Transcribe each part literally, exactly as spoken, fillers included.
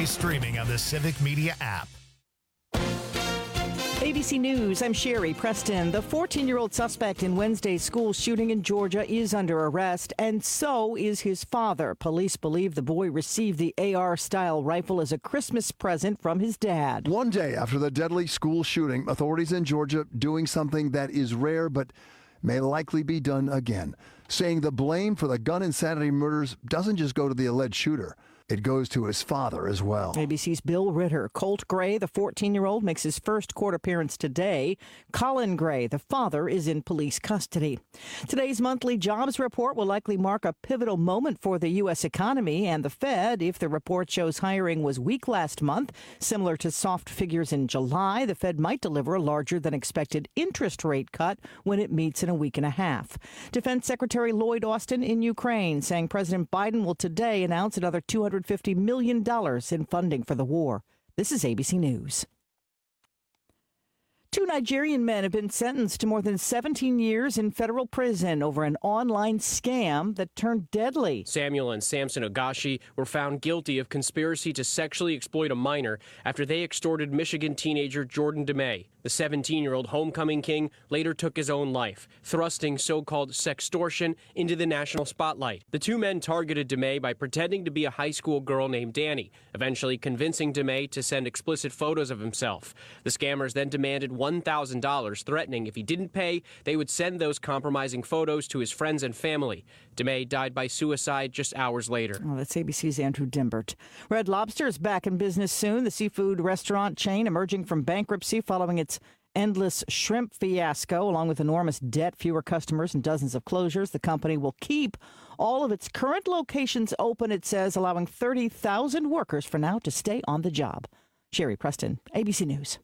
always streaming on the Civic Media app. A B C News, I'm Sherry Preston. The fourteen-year-old suspect in Wednesday's school shooting in Georgia is under arrest, and so is his father. Police believe the boy received the A R-style rifle as a Christmas present from his dad. One day after the deadly school shooting, authorities in Georgia doing something that is rare but may likely be done again, saying the blame for the gun insanity murders doesn't just go to the alleged shooter. It goes to his father as well. A B C's Bill Ritter. Colt Gray, the fourteen-year-old, makes his first court appearance today. Colin Gray, the father, is in police custody. Today's monthly jobs report will likely mark a pivotal moment for the U S economy and the Fed. If the report shows hiring was weak last month, similar to soft figures in July, the Fed might deliver a larger than expected interest rate cut when it meets in a week and a half. Defense Secretary Lloyd Austin in Ukraine saying President Biden will today announce another two hundred fifty million dollars in funding for the war. This is A B C News. Two Nigerian men have been sentenced to more than seventeen years in federal prison over an online scam that turned deadly. Samuel and Samson Ogashi were found guilty of conspiracy to sexually exploit a minor after they extorted Michigan teenager Jordan DeMay. The seventeen-year-old homecoming king later took his own life, thrusting so-called sextortion into the national spotlight. The two men targeted DeMay by pretending to be a high school girl named Danny, eventually convincing DeMay to send explicit photos of himself. The scammers then demanded one thousand dollars, threatening if he didn't pay, they would send those compromising photos to his friends and family. DeMay died by suicide just hours later. Oh, that's A B C's Andrew Dimbert. Red Lobster is back in business soon. The seafood restaurant chain emerging from bankruptcy following its endless shrimp fiasco, along with enormous debt, fewer customers, and dozens of closures. The company will keep all of its current locations open, it says, allowing thirty thousand workers for now to stay on the job. Sherry Preston, A B C News.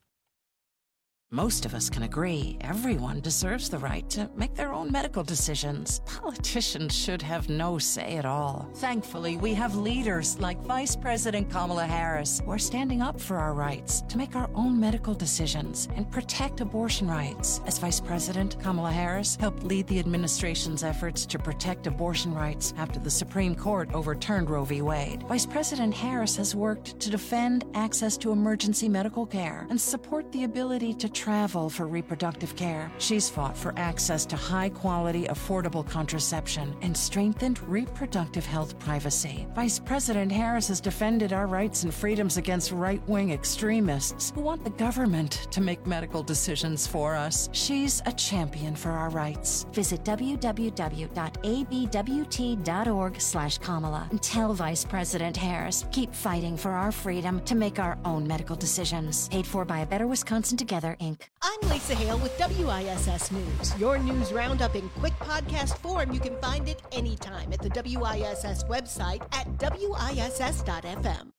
Most of us can agree everyone deserves the right to make their own medical decisions. Politicians should have no say at all. Thankfully, we have leaders like Vice President Kamala Harris who are standing up for our rights to make our own medical decisions and protect abortion rights. As Vice President, Kamala Harris helped lead the administration's efforts to protect abortion rights after the Supreme Court overturned Roe v. Wade. Vice President Harris has worked to defend access to emergency medical care and support the ability to travel for reproductive care. She's fought for access to high-quality, affordable contraception and strengthened reproductive health privacy. Vice President Harris has defended our rights and freedoms against right-wing extremists who want the government to make medical decisions for us. She's a champion for our rights. Visit w w w dot a b w t dot org slash Kamala and tell Vice President Harris, keep fighting for our freedom to make our own medical decisions. Paid for by A Better Wisconsin Together, Incorporated. I'm Lisa Hale with W I S S News. Your news roundup in quick podcast form. You can find it anytime at the W I S S website at w i s s dot f m.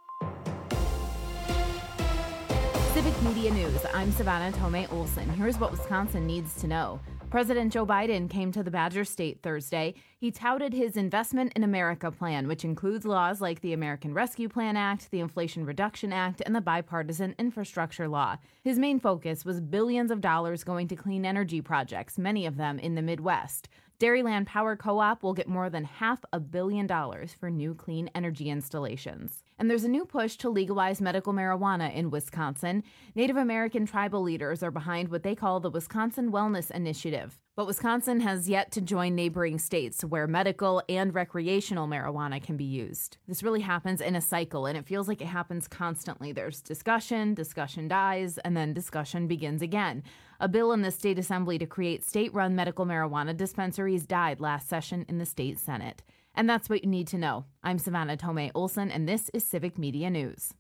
Civic Media News. I'm Savannah Tomei Olson. Here's what Wisconsin needs to know. President Joe Biden came to the Badger State Thursday. He touted his Investment in America plan, which includes laws like the American Rescue Plan Act, the Inflation Reduction Act, and the Bipartisan Infrastructure Law. His main focus was billions of dollars going to clean energy projects, many of them in the Midwest. Dairyland Power Co-op will get more than half a billion dollars for new clean energy installations. And there's a new push to legalize medical marijuana in Wisconsin. Native American tribal leaders are behind what they call the Wisconsin Wellness Initiative. But Wisconsin has yet to join neighboring states where medical and recreational marijuana can be used. This really happens in a cycle, and it feels like it happens constantly. There's discussion, discussion dies, and then discussion begins again. A bill in the state assembly to create state-run medical marijuana dispensaries died last session in the state Senate. And that's what you need to know. I'm Savannah Tomei Olson, and this is Civic Media News.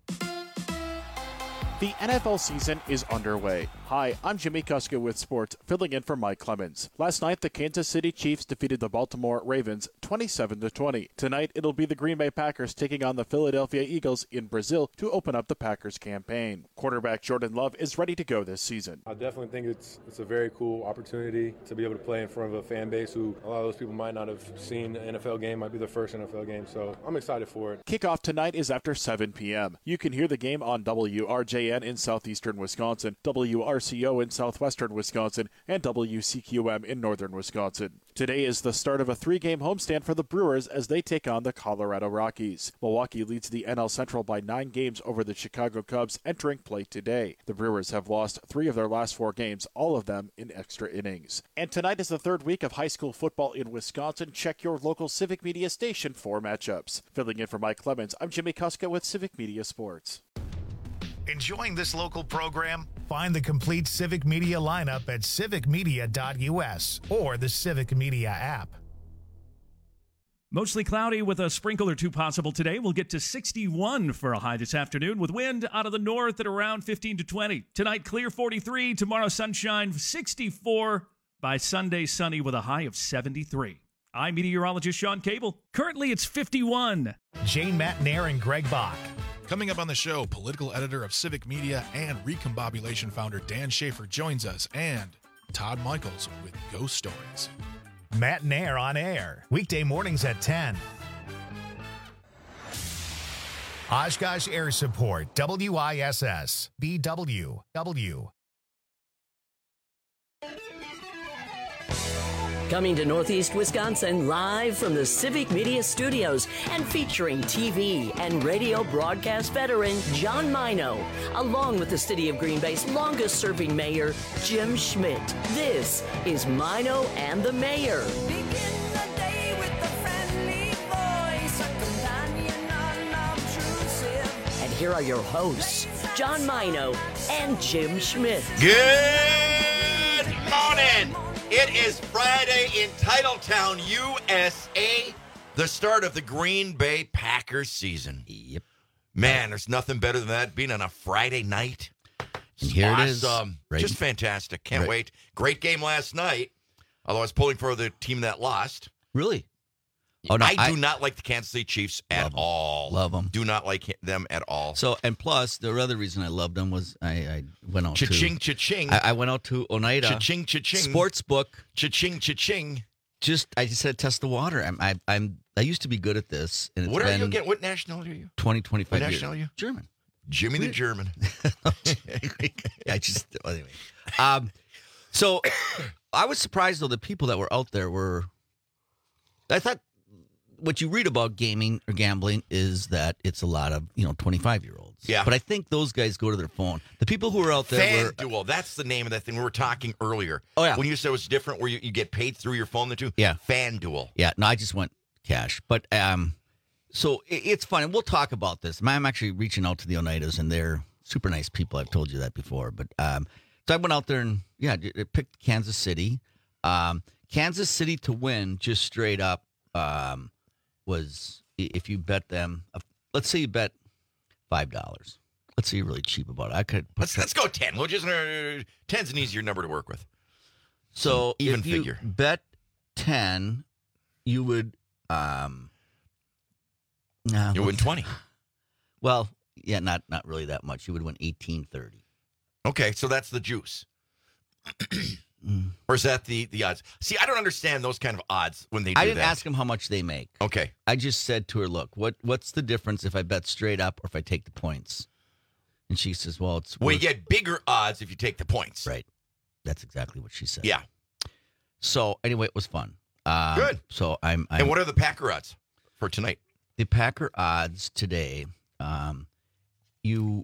The N F L season is underway. Hi, I'm Jimmy Kuska with sports, filling in for Mike Clemens. Last night, the Kansas City Chiefs defeated the Baltimore Ravens twenty-seven to twenty. Tonight, it'll be the Green Bay Packers taking on the Philadelphia Eagles in Brazil to open up the Packers campaign. Quarterback Jordan Love is ready to go this season. I definitely think it's it's a very cool opportunity to be able to play in front of a fan base who a lot of those people might not have seen an N F L game, might be their first N F L game, so I'm excited for it. Kickoff tonight is after seven p.m. You can hear the game on W R J N in southeastern Wisconsin, W R C O in southwestern Wisconsin, and W C Q M in northern Wisconsin. Today is the start of a three-game homestand for the Brewers as they take on the Colorado Rockies. Milwaukee leads the N L Central by nine games over the Chicago Cubs entering play today. The Brewers have lost three of their last four games, all of them in extra innings. And tonight is the third week of high school football in Wisconsin. Check your local Civic Media station for matchups. Filling in for Mike Clemens, I'm Jimmy Kuska with Civic Media Sports. Enjoying this local program? Find the complete Civic Media lineup at civic media dot u s or the Civic Media app. Mostly cloudy with a sprinkle or two possible today. We'll get to sixty-one for a high this afternoon with wind out of the north at around fifteen to twenty. Tonight, clear forty-three. Tomorrow, sunshine sixty-four. By Sunday, sunny with a high of seventy-three. I'm meteorologist Sean Cable. Currently, it's fifty-one. Jane Matt Nair and Greg Bach. Coming up on the show, political editor of Civic Media and Recombobulation founder Dan Schaefer joins us, and Todd Michaels with Ghost Stories. Matt Nair on air, weekday mornings at ten. Oshkosh Air Support, W I S S, B W W. Coming to Northeast Wisconsin live from the Civic Media Studios and featuring T V and radio broadcast veteran John Mino, along with the City of Green Bay's longest-serving mayor, Jim Schmidt. This is Mino and the Mayor. Begin the day with a friendly voice, a companion unobtrusive. And here are your hosts, John Mino and Jim Schmidt. Good morning! It is Friday in Titletown, U S A, the start of the Green Bay Packers season. Yep. Man, there's nothing better than that, being on a Friday night. And here awesome. it is. Right. Just fantastic. Can't right. wait. Great game last night, although I was pulling for the team that lost. Really? Oh, no, I do I, not like the Kansas City Chiefs at love all. Love them. Do not like them at all. So, and plus, the other reason I loved them was I, I went out cha-ching, to... cha-ching. I, I went out to Oneida. Cha-ching, cha-ching. Sportsbook. Cha-ching, cha-ching. Just, I just said test the water. I'm, I, I'm, I used to be good at this. And it's what are been you again? What nationality are you? twenty, twenty-five what years. national are you? German. Jimmy the German. I just, anyway. Um, so, I was surprised, though, the people that were out there were, I thought, what you read about gaming or gambling is that it's a lot of, you know, twenty-five-year-olds. Yeah. But I think those guys go to their phone. The people who are out there were... FanDuel, that's the name of that thing we were talking earlier. Oh, yeah. When you said it was different where you, you get paid through your phone, the two? Yeah. FanDuel. Yeah, no, I just went cash. But, um, so it, it's fun. And we'll talk about this. I'm actually reaching out to the Oneidas, and they're super nice people. I've told you that before. But, um, so I went out there and, yeah, it picked Kansas City. Um, Kansas City to win, just straight up, um, was if you bet them, let's say you bet five dollars. Let's say you're really cheap about it. I could put let's let's go ten. We'll just uh, ten's an easier number to work with. So even if you figure bet ten, you would um, nah, you win twenty. Well, yeah, not not really that much. You would win eighteen thirty. Okay, so that's the juice. Or is that the, the odds? See, I don't understand those kind of odds when they do I didn't that. ask him how much they make. Okay. I just said to her, look, what what's the difference if I bet straight up or if I take the points? And she says, well, it's... Well, you worth... get bigger odds if you take the points. Right. That's exactly what she said. Yeah. So, anyway, it was fun. Um, Good. So, I'm, I'm... And what are the Packer odds for tonight? The Packer odds today, um, you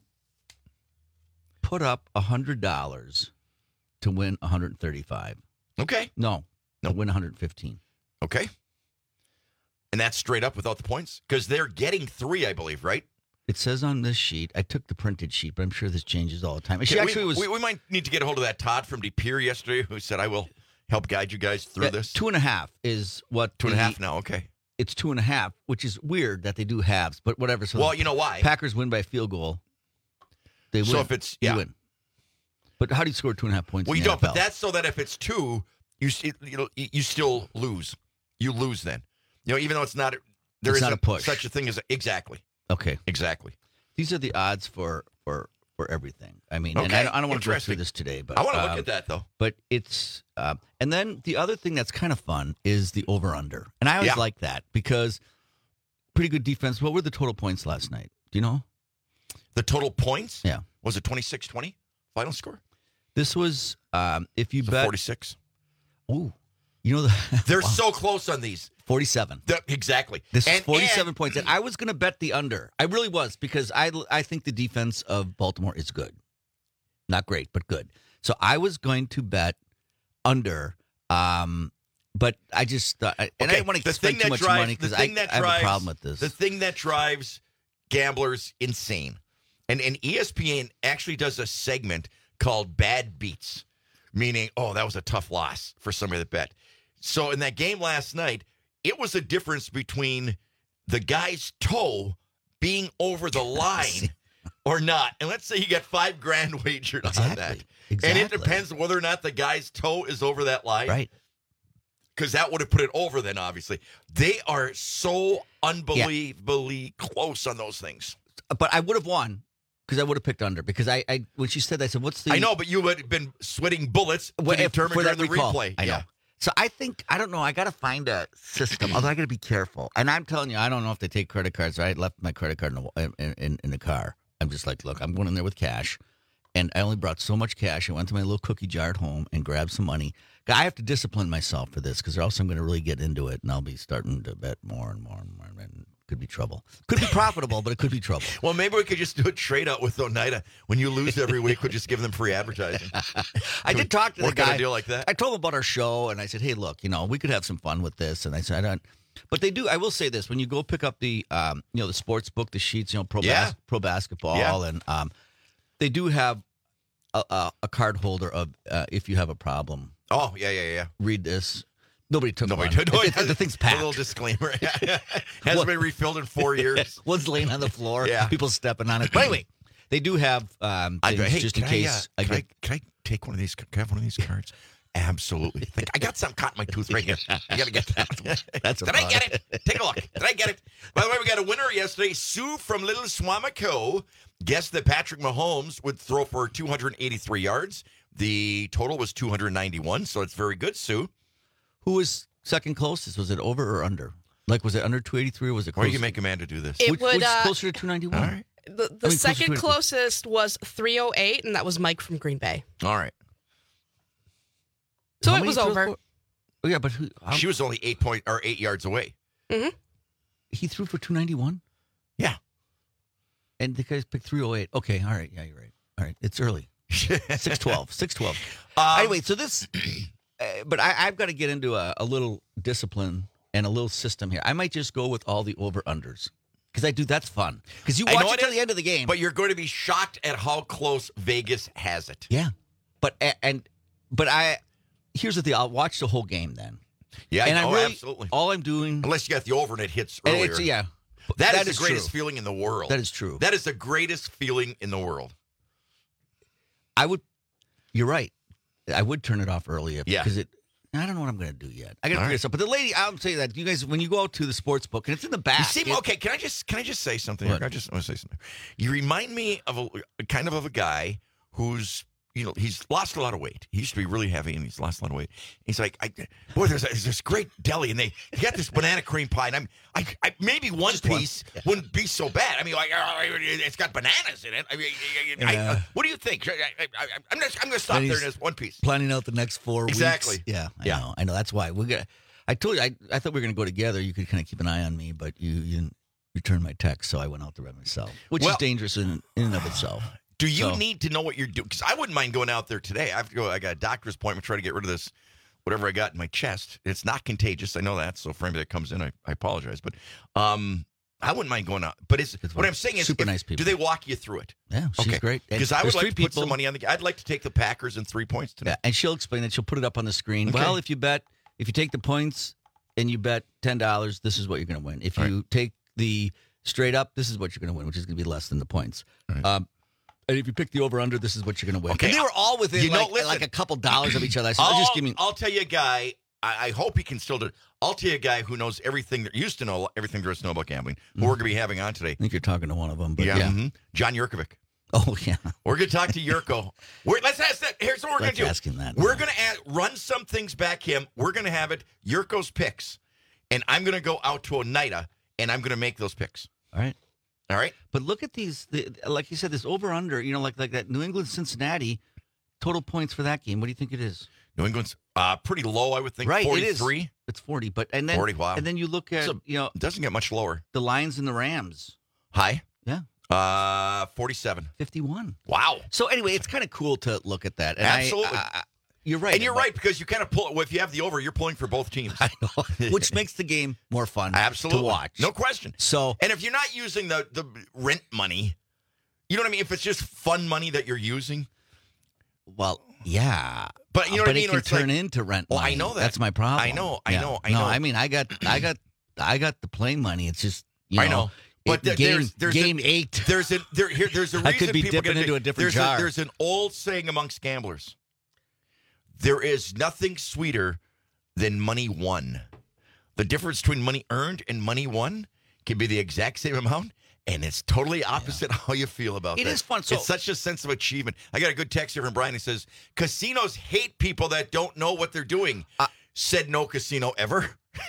put up one hundred dollars to win one hundred thirty-five. Okay. No, no, to win one hundred fifteen. Okay. And that's straight up without the points? Because they're getting three, I believe, right? It says on this sheet, I took the printed sheet, but I'm sure this changes all the time. She Okay, actually we, was. We, we might need to get a hold of that Todd from De Pere yesterday who said, I will help guide you guys through Yeah, this. Two and a half is what. Two and a the- half now, okay. It's two and a half, which is weird that they do halves, but whatever. So Well, the you know why? Packers win by a field goal. They win. So if it's- You yeah. win. But how do you score two and a half points? Well, in you the don't, N F L? but that's so that if it's two, you s- you know you still lose. You lose then. You know, even though it's not there It's not isn't a push. such a thing as a, exactly. Okay. Exactly. These are the odds for for for everything. I mean, and Okay, I, I don't want to go interesting. through this today, but I want to um, look at that though. But it's uh, and then the other thing that's kind of fun is the over under, and I always Yeah. like that because pretty good defense. What were the total points last night? Do you know? The total points? Yeah. Was it twenty-six twenty final score? This was um, if you So bet forty-six. Ooh, You know, the, They're wow. so close on these. forty-seven. The, exactly. This and, is forty-seven and, points. And I was going to bet the under. I really was because I, I think the defense of Baltimore is good. Not great, but good. So I was going to bet under, um, but I just thought, and okay, I didn't want to the spend thing too that much drives, money because I, that I have drives, a problem with this. The thing that drives gamblers insane, and, and E S P N actually does a segment called Bad Beats, meaning, oh, that was a tough loss for somebody that bet. So in that game last night, it was a difference between the guy's toe being over the line or not. And let's say you got five grand wagered exactly. on that. Exactly. And it depends on whether or not the guy's toe is over that line. Right. Because that would have put it over then, obviously. They are so unbelievably yeah. close on those things. But I would have won because I would have picked under. Because I, I when she said that, I said, what's the... I know, but you would have been sweating bullets to well, determine for during that the recall. replay. I know. Yeah. So I think, I don't know, I got to find a system, although I got to be careful. And I'm telling you, I don't know if they take credit cards. I left my credit card in the, in, in, in the car. I'm just like, look, I'm going in there with cash. And I only brought so much cash. I went to my little cookie jar at home and grabbed some money. I have to discipline myself for this because or else I'm going to really get into it. And I'll be starting to bet more and more and more. And it could be trouble. Could be profitable, but it could be trouble. Well, maybe we could just do a trade out with Oneida. When you lose every week, we'll just give them free advertising. I did talk to the Work guy. out a deal like that. I told him about our show, and I said, hey, look, you know, we could have some fun with this. And I said, I don't. But they do. I will say this: when you go pick up the, um, you know, the sports book, the sheets, you know, pro Yeah. bas- pro basketball, Yeah. and um, they do have a, a, a card holder of uh, if you have a problem. Oh yeah, yeah, yeah. Read this. Nobody took Nobody one. took- no, It- it it- has- the thing's a packed. little disclaimer. Hasn't been refilled in four years. One's laying on the floor. Yeah. People stepping on it. But anyway, they do have um, I, things hey, just in can case. I, uh, I can, get, I, can I take one of these? Can I have one of these cards? Absolutely. Think, I got something caught in my tooth right here. I got to get that. That's a Did I thought. get it? Take a look. Did I get it? By the way, we got a winner yesterday. Sue from Little Swamico guessed that Patrick Mahomes would throw for two hundred eighty-three yards. The total was two hundred ninety-one, so it's very good, Sue. Who was second closest? Was it over or under? Like, was it under two eighty-three or was it Or close? you can make Amanda do this. It which, would, which is uh, closer to two ninety-one? All right. The, the I mean, closer second to it. closest was three oh eight, and that was Mike from Green Bay. All right. So How it many was threw over. for- Oh, yeah, but who, how, She was only eight point or eight yards away. hmm he threw for two ninety-one? Yeah. And the guys picked three oh eight. Okay, all right. Yeah, you're right. All right, it's early. six twelve. six twelve. Um, Anyway, so this, uh, but I, I've got to get into a, a little discipline and a little system here. I might just go with all the over-unders because I do, that's fun. Because you I watch know it it till is, the end of the game. But you're going to be shocked at how close Vegas has it. Yeah. But, a- and, but I, here's the thing. I'll watch the whole game then. Yeah, and I I know, really, absolutely. all I'm doing, Unless you got the over and it hits and earlier. it's, yeah. that, that is is the greatest true. feeling in the world. That is true. That is the greatest feeling in the world. I would, you're right. I would turn it off early if, Yeah. because it, I don't know what I'm going to do yet. I got to All figure right. this out. But the lady, I'll say that you guys, when you go out to the sports book and it's in the back. You seem it- okay. Can I just can I just say something? What? I just want to say something. You remind me of a kind of of a guy who's you know he's lost a lot of weight. He used to be really heavy and he's lost a lot of weight. He's like, I, boy, there's, a, there's this great deli and they got this banana cream pie and I'm I, I maybe one Just one. piece wouldn't be so bad. I mean, like uh, it's got bananas in it. I mean, I, I, Yeah. uh, what do you think? I, I, I, I'm just I'm going to stop And there he's and there's one piece. planning out the next four Exactly. weeks. Yeah, I Yeah. know. I know. That's why we're gonna. I told you. I, I thought we were gonna go together. You could kind of keep an eye on me, but you you didn't return my text, so I went out there by myself, which Well- is dangerous in in and of itself. Do you So- need to know what you're doing? Because I wouldn't mind going out there today. I have to go. I got a doctor's appointment, try to get rid of this, whatever I got in my chest. It's not contagious. I know that. So for anybody that comes in, I, I apologize. But um, I wouldn't mind going out. But it's, It's what I'm saying is, super if- nice people. do they walk you through it? Yeah, she's Okay. great. And Because I would there's like three to put some people- money on the. I'd like to take the Packers in three points today. Yeah, and she'll explain it. She'll put it up on the screen. Okay. Well, if you bet, if you take the points and you bet ten dollars, this is what you're going to win. If All you take the straight up, this is what you're going to win, which is going to be less than the points. All right. Um, and if you pick the over under, this is what you're going to win. Okay, And they were all within you know, like, listen. like a couple dollars of each other. I said, I'll, just give me. I'll tell you a guy. I, I hope he can still do it. I'll tell you a guy who knows everything. That used to know everything there is to know about gambling. Who we're going to be having on today. I think you're talking to one of them. But Yeah, yeah. mhm. John Yurkovic. Oh, yeah. We're going to talk to Yurko. We're, let's ask that. Here's what we're going Let's to do. ask him that We're now. going to run some things back him. We're going to have it Yurko's picks, and I'm going to go out to Oneida, and I'm going to make those picks. All right. All right? But look at these, the, like you said, this over under, you know, like like that New England Cincinnati total points for that game. What do you think it is? New England's uh, pretty low, I would think. Right, forty-three. it is. It's forty, but and then forty, wow. and then you look at So, you know it doesn't get much lower. the Lions and the Rams. High? Yeah. Uh, forty-seven. fifty-one. Wow. So anyway, it's kind of cool to look at that. And I- Absolutely. I- I- you're right. And you're about- right, because you kind of pull, well, if you have the over, you're pulling for both teams. I know, which makes the game more fun Absolutely. to watch. No question. So, and if you're not using the, the rent money, you know what I mean? If it's just fun money that you're using. Well, yeah. But you know but what I mean? it Or can it's turn like- into rent Well, money. I know that. That's my problem. I know, I Yeah. know, I no, know. I mean, I got, I got, I got the plane money. It's just, you know. I know. But it- th- game, there's, there's game a, eight. There's a there here. There's a reason I could be people dipping get into a different there's jar. A, there's an old saying amongst gamblers. There is nothing sweeter than money won. The difference between money earned and money won can be the exact same amount, and it's totally opposite how you feel about It that. is fun. So- it's such a sense of achievement. I got a good text here from Brian. He says, casinos hate people that don't know what they're doing. Uh, Said no casino ever.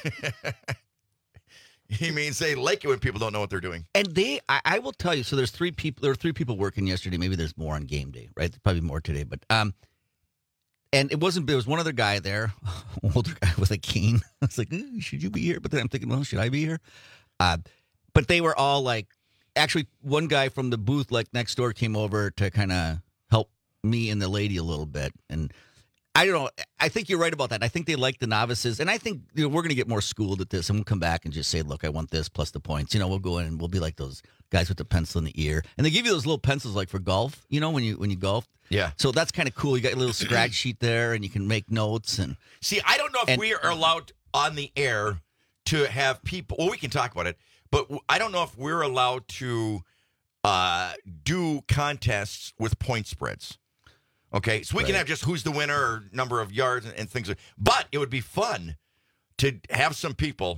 He means they like it when people don't know what they're doing. And they, I, I will tell you. So there's three people. There were three people working yesterday. Maybe there's more on game day, right? There's probably more today. But um, and it wasn't. There was one other guy there, older guy with a cane. I was like, "Ooh, should you be here? But then I'm thinking, well, should I be here? Uh, but they were all like, actually, one guy from the booth like next door came over to kind of help me and the lady a little bit. And I don't know. I think you're right about that. I think they like the novices. And I think you know, we're going to get more schooled at this. And we'll come back and just say, look, I want this plus the points. You know, we'll go in and we'll be like those guys with the pencil in the ear. And they give you those little pencils like for golf, you know, when you when you golf. Yeah. So that's kind of cool. You got a little scratch sheet there and you can make notes. And See, I don't know if And- we are allowed on the air to have people. Well, we can talk about it, but w- I don't know if we're allowed to uh, do contests with point spreads. Okay, so we can Right. have just who's the winner or number of yards and, and things. like- But it would be fun to have some people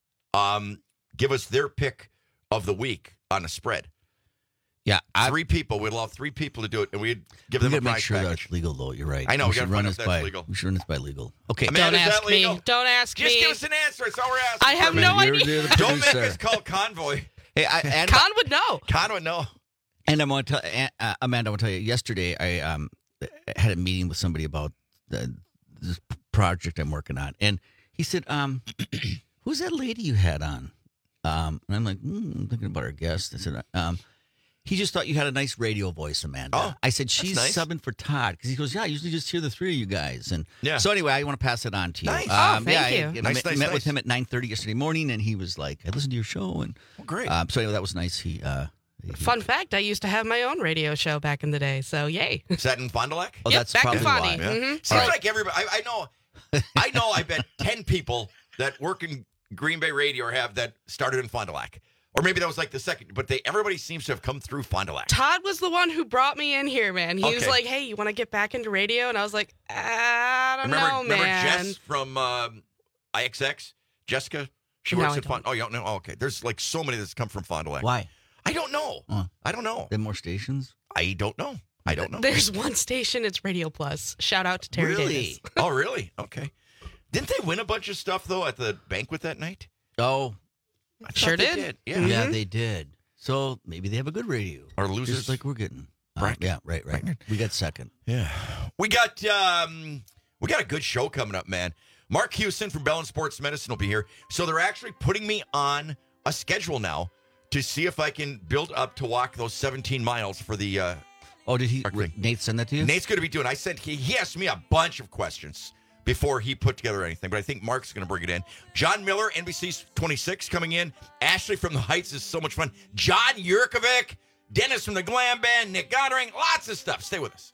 um, give us their pick of the week on a spread. yeah, I, Three people. We'd allow three people to do it, and we'd give we them got a to make prize sure package. that's legal, though. You're right. I know, we We should gotta run find this out if that's by legal. We should run this by legal. Okay. Amanda, Don't is ask that legal? me. Don't ask Just me. give us an answer. That's all we're asking. I have for, no man. You're- idea. you're the Don't make producer. us call convoy. Hey, I, and Con would know. Con would know. And I'm going to tell uh, Amanda. I want to tell you. Yesterday, I um had a meeting with somebody about the, this project I'm working on, and he said, "Um, who's that lady you had on?" Um, and I'm like, mm, I'm thinking about our guest. I said, "Um, he just thought you had a nice radio voice, Amanda." Oh, I said, "She's nice. subbing for Todd," because he goes, "Yeah, I usually just hear the three of you guys." And Yeah. so anyway, I want to pass it on to you. Nice. Oh, Um, thank yeah, you. I, I Nice, met, nice, met nice. with him at nine thirty yesterday morning, and he was like, "I listened to your show," and Well, great. um, so anyway, that was nice. He. Uh, he- Fun fact, I used to have my own radio show back in the day, so yay. Is that in Fond du Lac? Oh, Yep, that's back probably in why. Fondy. Yeah. Mhm. Seems All right. like everybody. I, I know. I know. I bet ten people that work in Green Bay radio or have that started in Fond du Lac, or maybe that was like the second. But they everybody seems to have come through Fond du Lac. Todd was the one who brought me in here, man. He was Okay. like, "Hey, you want to get back into radio?" And I was like, "I don't remember, know, remember man." Jess from um, I X X? Jessica. She No, works I at Fond. Oh, you don't know? Oh, okay. There's like so many that's come from Fond du Lac. Why? I don't know. Uh, I don't know. Then more stations. I don't know. I don't know. There's one station, it's Radio Plus. Shout out to Terry Really? Davis. Oh, really? Okay. Didn't they win a bunch of stuff though at the banquet that night? Oh, I thought Sure they did. Yeah. yeah, Mhm. they did. So maybe they have a good radio. Or losers. Just like we're getting. Uh, Bracket. yeah, right, right. Bracket. We got second. Yeah. We got um we got a good show coming up, man. Mark Houston from Bellin Sports Medicine will be here. So they're actually putting me on a schedule now to see if I can build up to walk those seventeen miles for the uh Oh, did he? Mark thing. Nate send that to you? Nate's going to be doing. I sent he, he asked me a bunch of questions before he put together anything, but I think Mark's going to bring it in. John Miller, N B C twenty-six, coming in. Ashley from the Heights is so much fun. John Yurkovic, Dennis from the Glam Band, Nick Goddering, lots of stuff. Stay with us.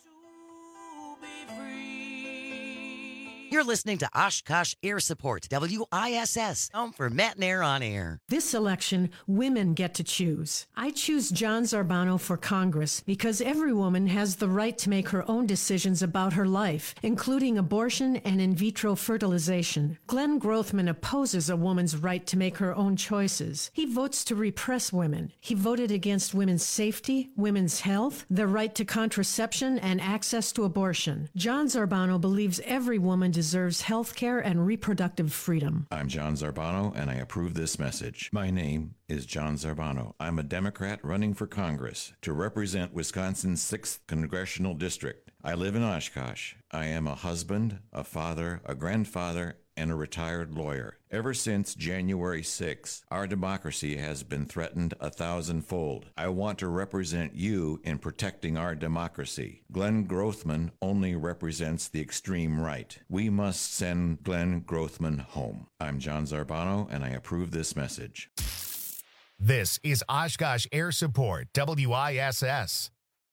You're listening to Oshkosh Air Support, W I S S, home for Matt and Air on Air. This election, women get to choose. I choose John Zarbano for Congress because every woman has the right to make her own decisions about her life, including abortion and in vitro fertilization. Glenn Grothman opposes a woman's right to make her own choices. He votes to repress women. He voted against women's safety, women's health, the right to contraception, and access to abortion. John Zarbano believes every woman deserves health care and reproductive freedom. I'm John Zarbano, and I approve this message. My name is John Zarbano. I'm a Democrat running for Congress to represent Wisconsin's sixth Congressional District. I live in Oshkosh. I am a husband, a father, a grandfather, and a retired lawyer. Ever since January sixth, our democracy has been threatened a thousandfold. I want to represent you in protecting our democracy. Glenn Grothman only represents the extreme right. We must send Glenn Grothman home. I'm John Zarbano, and I approve this message. This is Oshkosh Air Support, W I S S.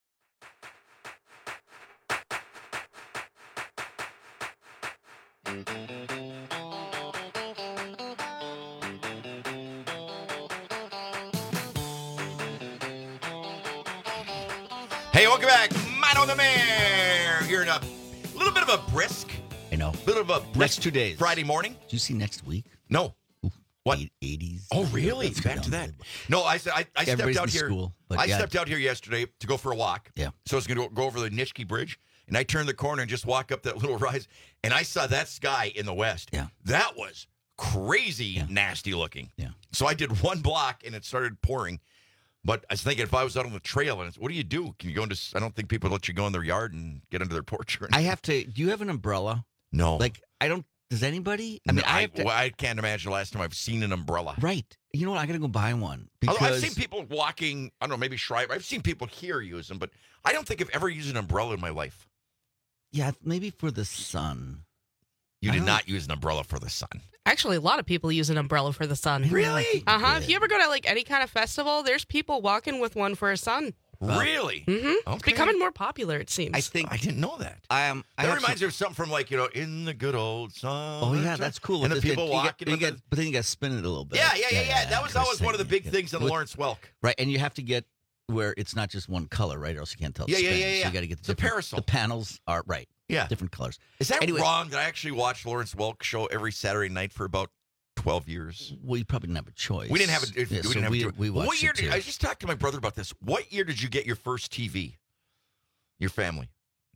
Hey, welcome back. Mino the Mayor. You're in a little bit of a brisk. I know. Little bit of a brisk Next two days. Friday morning. Did you see next week? No. What? eighties. Oh, really? Let's go Back down to that. the- No, I said I, I stepped Everybody's out in here. school, but I yeah. stepped out here yesterday to go for a walk. Yeah. So I was going to go over the Nitschke Bridge, and I turned the corner and just walk up that little rise, and I saw that sky in the west. Yeah. That was crazy nasty looking. Yeah. So I did one block, and it started pouring. But I was thinking, if I was out on the trail, and it's, what do you do? Can you go into? I don't think people let you go in their yard and get under their porch. Or I have to. Do you have an umbrella? No. Like, I don't. Does anybody? I mean, No, I, I, have to, well, I can't imagine the last time I've seen an umbrella. Right. You know what? I got to go buy one. Because Although I've seen people walking, I don't know, maybe Schreiber. I've seen people here use them, but I don't think I've ever used an umbrella in my life. Yeah, maybe for the sun. You I did don't- not use an umbrella for the sun. Actually, a lot of people use an umbrella for the sun. Really? Uh huh. If you ever go to like any kind of festival, there's people walking with one for a sun. Really? Mm-hmm. It's Okay. becoming more popular, it seems. I think I didn't know that. I am. I That have reminds some- me of something from like, you know, in the good old sun. Oh yeah, that's cool. And the With this- people you get- walking. you with get- the- but then you got to spin it a little bit. yeah, yeah, yeah, yeah. That was Chris always one of the said big you things on the with- Lawrence Welk. Right, and you have to get where it's not just one color, right? Or else you can't tell. Yeah, it's yeah, spinning. yeah, So yeah. you got to get It's a the different- parasol. The panels are right. Yeah. different colors. Is that Anyway- wrong that I actually watched Lawrence Welk show every Saturday night for about twelve years? Well, you probably didn't have a choice. We didn't have a. Yeah, we so didn't have we, a we what watched year it did, too. I just talked to my brother about this. What year did you get your first T V? Your family?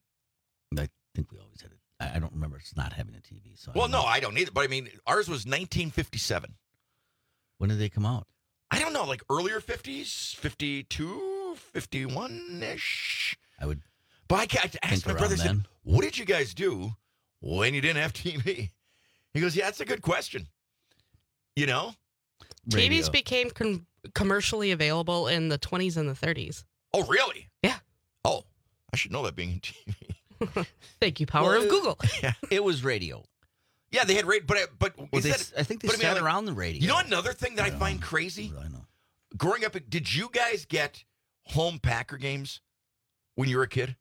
I think we always had it. I I don't remember us not having a T V. So I Well, don't no, know. I don't either. But I mean, ours was nineteen fifty-seven. When did they come out? I don't know, like earlier fifties, fifty-two, fifty-one-ish. I would. But I, ca- I asked think my brother, I around said, then. what did you guys do when you didn't have T V? He goes, yeah, that's a good question. You know? T Vs Radio. became com- commercially available in the twenties and the thirties. Oh, really? Yeah. Oh, I should know that being in T V. Thank you, power Well, of Google. yeah. It was radio. Yeah, they had radio, but but Well, is they, that, s- I think they but I mean, sat like, around the radio. You know another thing that I, don't find know. crazy? What do I know? Growing up, did you guys get home Packer games when you were a kid?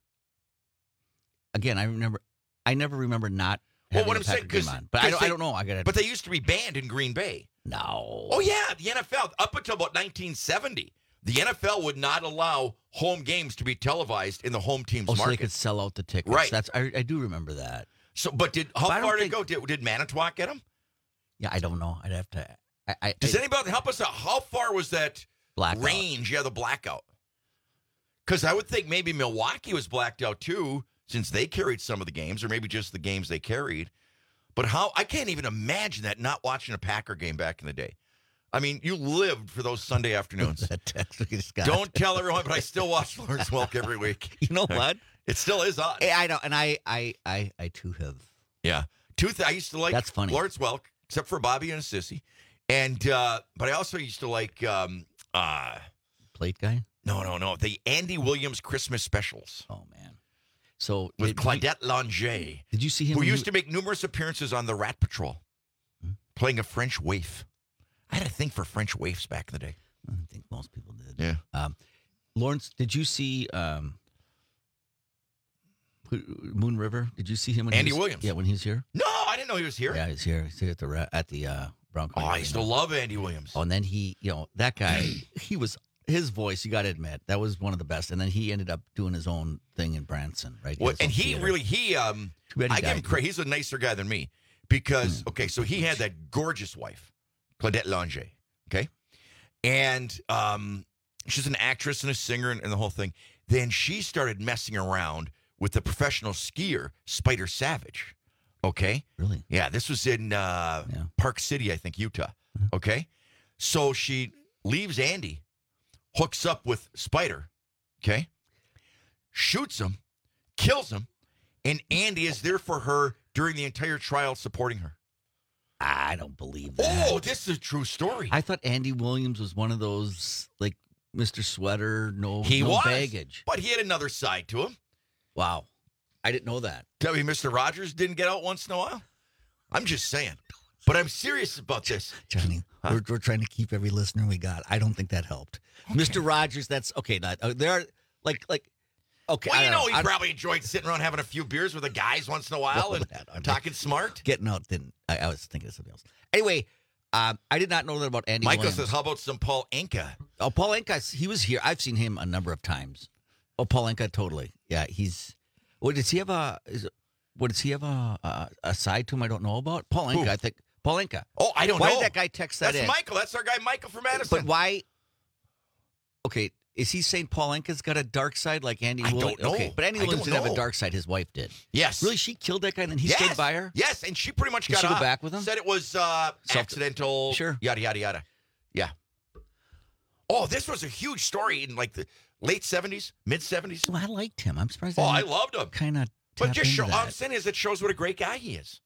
Again, I remember. I never remember not. Well, having what a I'm saying, Packer game 'cause- on. But I 'cause don't, they- I don't know. I got But they used to be banned in Green Bay. no. Oh, yeah, the N F L, up until about nineteen seventy, the N F L would not allow home games to be televised in the home team's Oh, so they market. could sell out the tickets. Right. That's. I, I do remember that. So, but did how But I don't far did it think- go? Did, did Manitowoc get them? Yeah, I don't know. I'd have to. I, I, Does I, anybody help us out? How far was that Blackout. range? Yeah, the blackout. Because I would think maybe Milwaukee was blacked out too, since they carried some of the games, or maybe just the games they carried. But how? I can't even imagine that not watching a Packer game back in the day. I mean, you lived for those Sunday afternoons. that text we just got. Don't tell everyone, but I still watch Lawrence Welk every week. You know what? It still is on. I, I know, and I, I, I, I too have. Yeah. Two th- I used to like That's funny. Lawrence Welk, except for Bobby and Sissy. And uh, but I also used to like um uh Plate guy. no no no the Andy Williams Christmas specials Oh man. So with did, you, Claudette Lange, did you see him? who when he- used to make numerous appearances on the Rat Patrol, Hmm. playing a French waif. I had a thing for French waifs back in the day. I think most people did. Yeah. Um, Lawrence, did you see um, who- Moon River? Did you see him? When Andy he was, Williams. Yeah, when he's here. No, I didn't know he was here. Yeah, he's here. He's here at the ra- at the uh, Bronco. Oh, I used to Arena. love Andy Williams. Oh, and then he, you know, that guy, he was his voice. You got to admit that was one of the best. And then he ended up doing his own thing in Branson, right? Well, had his and own he theater. really he um Too bad he I give him died. credit. He's a nicer guy than me because Hmm. okay, so he had that gorgeous wife, Claudette Lange. Okay, and um, she's an actress and a singer and, and the whole thing. Then she started messing around with the professional skier Spider Savage. Okay, Really? yeah, this was in uh, Yeah. Park City, I think, Utah. Okay, so she leaves Andy, hooks up with Spider. Okay, shoots him, kills him, and Andy is there for her during the entire trial supporting her. I don't believe that. Oh, this is a true story. I thought Andy Williams was one of those, like, Mister Sweater, no, He no was, baggage. but he had another side to him. Wow. I didn't know that. Tell me Mister Rogers didn't get out once in a while? I'm just saying. But I'm serious about this. Johnny, huh? we're, we're trying to keep every listener we got. I don't think that helped. Okay. Mister Rogers, that's, okay, not, uh, there are, like, like, okay. Well, you know, know he I, probably enjoyed sitting around having a few beers with the guys once in a while and that, talking smart. Getting out, didn't, I, I was thinking of something else. Anyway, um, I did not know that about Andy Michael Williams. says, how about some Paul Anka? Oh, Paul Anka, he was here. I've seen him a number of times. Oh, Paul Anka, totally. Yeah, he's, what, does he have a, is, what, does he have a, a, a side to him I don't know about? Paul Anka, Who? I think. Paul Anka. Oh, I don't why know. Why did that guy text that That's in? Michael. That's our guy, Michael from Madison. But why, okay, is he saying Paul Anka's got a dark side like Andy I Williams? don't know. Okay, but Andy I Williams don't didn't have know. a dark side. His wife did. Yes. Really, she killed that guy and then he yes. stood by her? Yes, and she pretty much Did got she go off. back with him? Said it was uh, Self- accidental. Sure. Yada, yada, yada. Yeah. Oh, this was a huge story in like the late seventies, mid seventies. Well, I liked him. I'm surprised. Oh, I loved him. Kind of. But just show, that. all I'm saying is it shows what a great guy he is.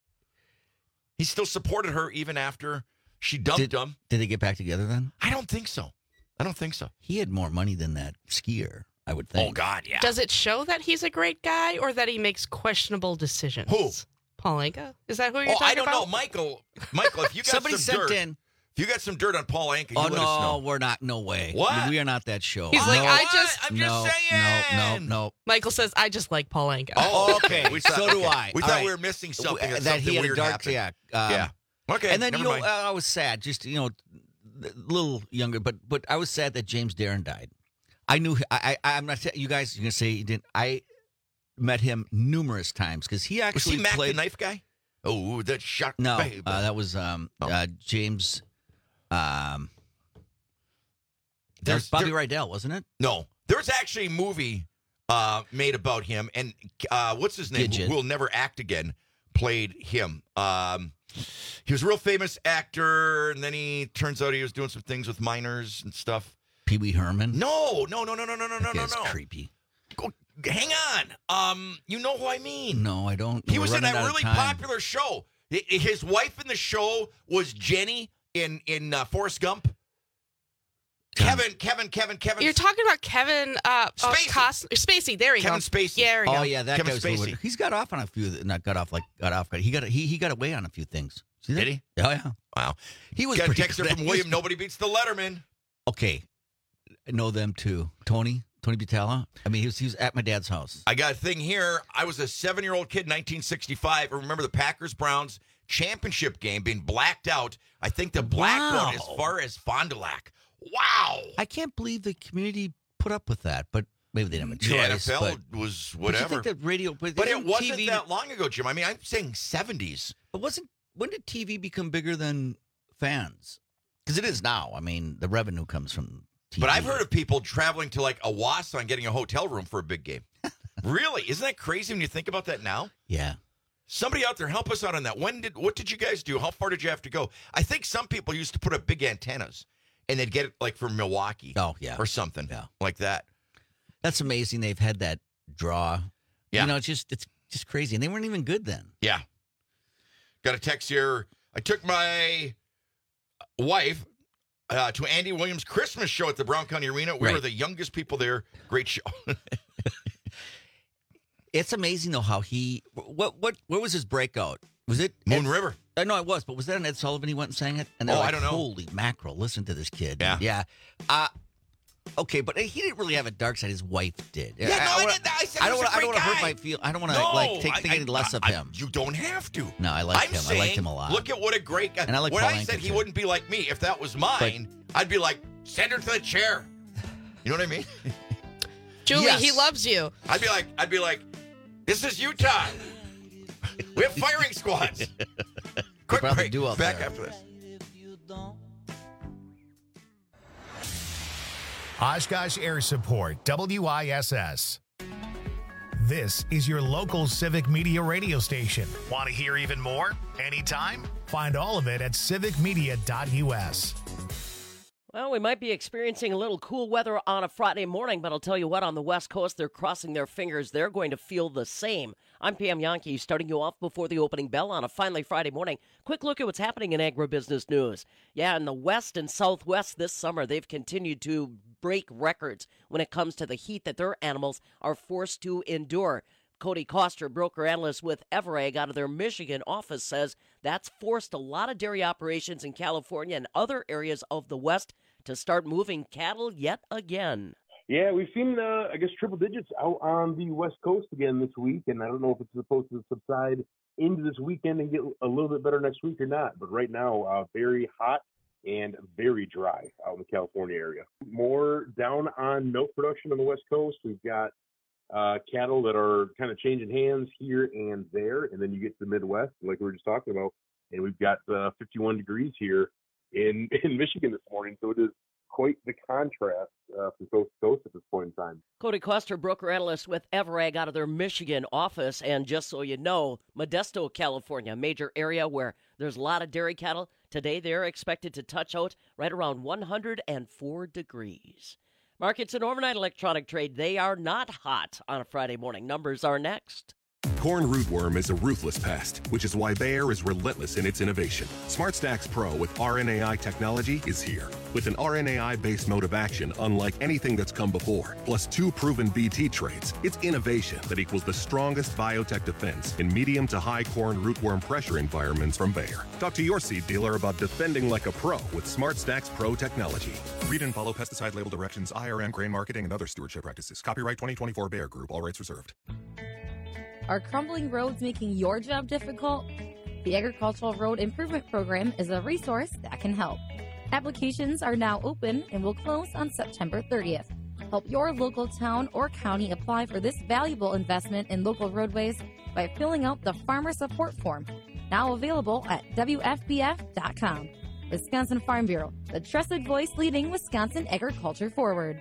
He still supported her even after she dumped did, him. Did they get back together then? I don't think so. I don't think so. He had more money than that skier, I would think. Oh, God, yeah. Does it show that he's a great guy or that he makes questionable decisions? Who? Paul Anka? Is that who you're Oh, talking I don't about? know. Michael, Michael, if you got Somebody some sent dirt, in. if you got some dirt on Paul Anka, you Oh, let us no, know. we're not. No way. What? We are not that show. He's no, like, I just. I'm no, just saying. No, no, no. Michael says, I just like Paul Anka. Oh, okay. We thought, so do okay. I. We All thought right. we were missing something. That, that something he had weird a dark, happened. yeah. Um, yeah. Okay. And then, never you know, mind. I was sad, just, you know, a little younger, but but I was sad that James Darren died. I knew, I, I, I'm not, you guys, you're going to say you didn't. I met him numerous times because he Was actually he Mac played. the Knife Guy? Oh, that shot. No, babe. uh, that was um, Oh. uh, James. Um, that There's- was Bobby there- Rydell, wasn't it? No. There's actually a movie uh, made about him, and uh, what's his name? Gidget. Who will never act again, played him. Um, he was a real famous actor, and then he turns out he was doing some things with minors and stuff. Pee Wee Herman. No, no, no, no, no, no, no, no, That no, guy's no. creepy. Go, hang on. Um, you know who I mean? No, I don't. He We're was in running that out of really time. popular show. I- His wife in the show was Jenny in in uh, Forrest Gump. Kevin, Kevin, Kevin, Kevin. You're talking about Kevin uh, uh, Spacey. Cost- Spacey. There you Kevin go. Spacey. Yeah, there you Oh go. yeah, that Kevin guy was a little Spacey. weird. He's got off on a few. Not got off like got off. He got he he got away on a few things. See that? Did he? Oh yeah. Wow. He was Got a pretty text here good. from William. Nobody beats the Letterman. Okay, I know them too. Tony, Tony Butala. I mean, he was he was at my dad's house. I got a thing here. I was a seven-year-old kid in nineteen sixty-five. I remember the Packers-Browns championship game being blacked out. I think the black Wow. one as far as Fond du Lac. Wow. I can't believe the community put up with that, but maybe they didn't have a The choice. N F L but, was but whatever. you think that radio, but, But it isn't wasn't T V, that long ago, Jim. I mean, I'm saying seventies. But wasn't when did T V become bigger than fans? Because it is now. I mean, the revenue comes from T V. But I've heard of people traveling to like Owasso and getting a hotel room for a big game. Really? Isn't that crazy when you think about that now? Yeah. Somebody out there, help us out on that. When did what did you guys do? How far did you have to go? I think some people used to put up big antennas and they'd get it like from Milwaukee. Oh, yeah. Or something. Yeah. Like that. That's amazing. They've had that draw. Yeah. You know, it's just it's just crazy, and they weren't even good then. Yeah. Got a text here. I took my wife uh, to Andy Williams' Christmas show at the Brown County Arena. We Right. were the youngest people there. Great show. It's amazing though how he what what where was his breakout? Was it Moon Ed- River. I know it was, but was that an Ed Sullivan he went and sang it? And they're Oh, I like, don't know. Holy mackerel! Listen to this kid. Yeah. yeah. Uh, okay, but he didn't really have a dark side. His wife did. Yeah, no, I wanna- didn't- I said I he don't was a wanna- I don't great want to hurt guy. my feel. I don't want to No, like take I- think any I- less of I- him. You don't have to. No, I liked I'm him. saying, I liked him a lot. Look at what a great guy. And I like when Paul I said Anka, he too. wouldn't be like me, if that was mine, I'd be like, send her to the chair. You know what I mean? Julie, Yes. he loves you. I'd be like, I'd be like, this is Utah. We have firing squads. Quick probably break. do out Back there. after this. Oshkosh Air Support, W I S S. This is your local civic media radio station. Want to hear even more? Anytime? Find all of it at civic media dot U S. Well, we might be experiencing a little cool weather on a Friday morning, but I'll tell you what, on the West Coast, they're crossing their fingers. They're going to feel the same. I'm Pam Yankee, starting you off before the opening bell on a finally Friday morning. Quick look at what's happening in agribusiness news. Yeah, in the West and Southwest this summer, they've continued to break records when it comes to the heat that their animals are forced to endure. Cody Koster, broker analyst with Everag out of their Michigan office, says that's forced a lot of dairy operations in California and other areas of the West to start moving cattle yet again. Yeah, we've seen, uh, I guess, triple digits out on the West Coast again this week, and I don't know if it's supposed to subside into this weekend and get a little bit better next week or not. But right now, uh, very hot and very dry out in the California area. More down on milk production on the West Coast. We've got uh, cattle that are kind of changing hands here and there, and then you get to the Midwest, like we were just talking about, and we've got uh, fifty-one degrees here in, in Michigan this morning, so it is quite the contrast uh, from coast to coast at this point in time. Cody Koster, broker analyst with Everag out of their Michigan office, and just so you know, Modesto, California, a major area where there's a lot of dairy cattle. Today they're expected to touch out right around one hundred four degrees. Markets and overnight electronic trade, they are not hot on a Friday morning. Numbers are next. Corn rootworm is a ruthless pest, which is why Bayer is relentless in its innovation. SmartStax Pro with R N A I technology is here. With an R N A I-based mode of action unlike anything that's come before, plus two proven B T traits, it's innovation that equals the strongest biotech defense in medium to high corn rootworm pressure environments from Bayer. Talk to your seed dealer about defending like a pro with SmartStax Pro technology. Read and follow pesticide label directions, I R M grain marketing, and other stewardship practices. Copyright twenty twenty-four Bayer Group. All rights reserved. Are crumbling roads making your job difficult? The Agricultural Road Improvement Program is a resource that can help. Applications are now open and will close on September thirtieth. Help your local town or county apply for this valuable investment in local roadways by filling out the Farmer Support Form, now available at W F B F dot com. Wisconsin Farm Bureau, the trusted voice leading Wisconsin agriculture forward.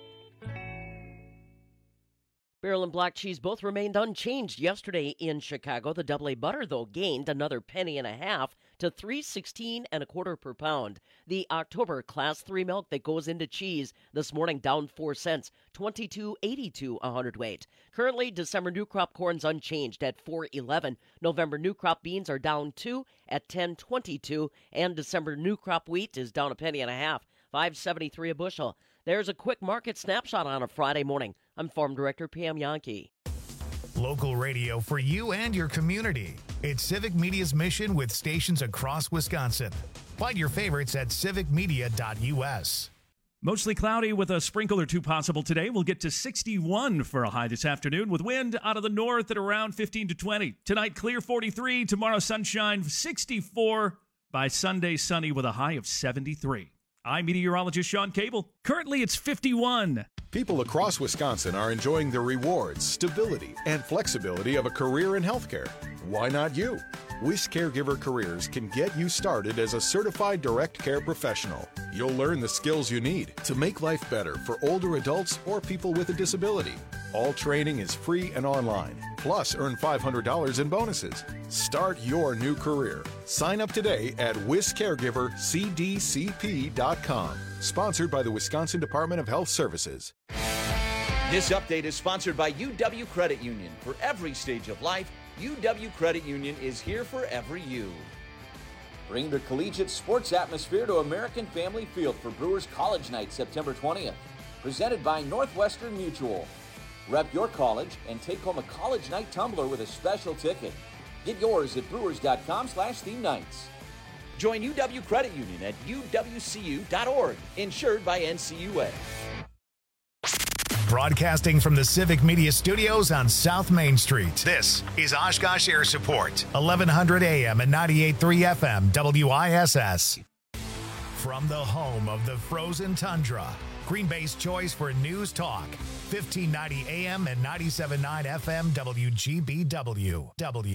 Barrel and block cheese both remained unchanged yesterday in Chicago. The double A butter, though, gained another penny and a half to three sixteen and a quarter per pound. The October Class three milk that goes into cheese this morning down four cents, twenty-two eighty-two a hundredweight. Currently, December new crop corn's unchanged at four eleven. November new crop beans are down two at ten twenty-two, and December new crop wheat is down a penny and a half, five seventy-three a bushel. There's a quick market snapshot on a Friday morning. I'm Farm Director Pam Yankee. Local radio for you and your community. It's Civic Media's mission with stations across Wisconsin. Find your favorites at civic media dot U S. Mostly cloudy with a sprinkle or two possible today. We'll get to sixty-one for a high this afternoon with wind out of the north at around fifteen to twenty. Tonight, clear forty-three. Tomorrow, sunshine sixty-four. By Sunday, sunny with a high of seventy-three. I'm meteorologist Sean Cable. Currently, it's fifty-one. People across Wisconsin are enjoying the rewards, stability, and flexibility of a career in healthcare. Why not you? Wish Caregiver Careers can get you started as a certified direct care professional. You'll learn the skills you need to make life better for older adults or people with a disability. All training is free and online. Plus, earn five hundred dollars in bonuses. Start your new career. Sign up today at wish caregiver c d c p dot com. Sponsored by the Wisconsin Department of Health Services. This update is sponsored by U W Credit Union. For every stage of life, U W Credit Union is here for every you. Bring the collegiate sports atmosphere to American Family Field for Brewers College Night, September twentieth. Presented by Northwestern Mutual. Rep your college and take home a college night tumbler with a special ticket. Get yours at brewers.com slash theme nights. Join U W Credit Union at u w c u dot org. Insured by N C U A. Broadcasting from the Civic Media Studios on South Main Street. This is Oshkosh Air Support, eleven hundred A M and ninety-eight point three F M, W I S S. From the home of the frozen tundra, Green Bay's choice for news talk, fifteen ninety A M and ninety-seven point nine F M, W G B W. W.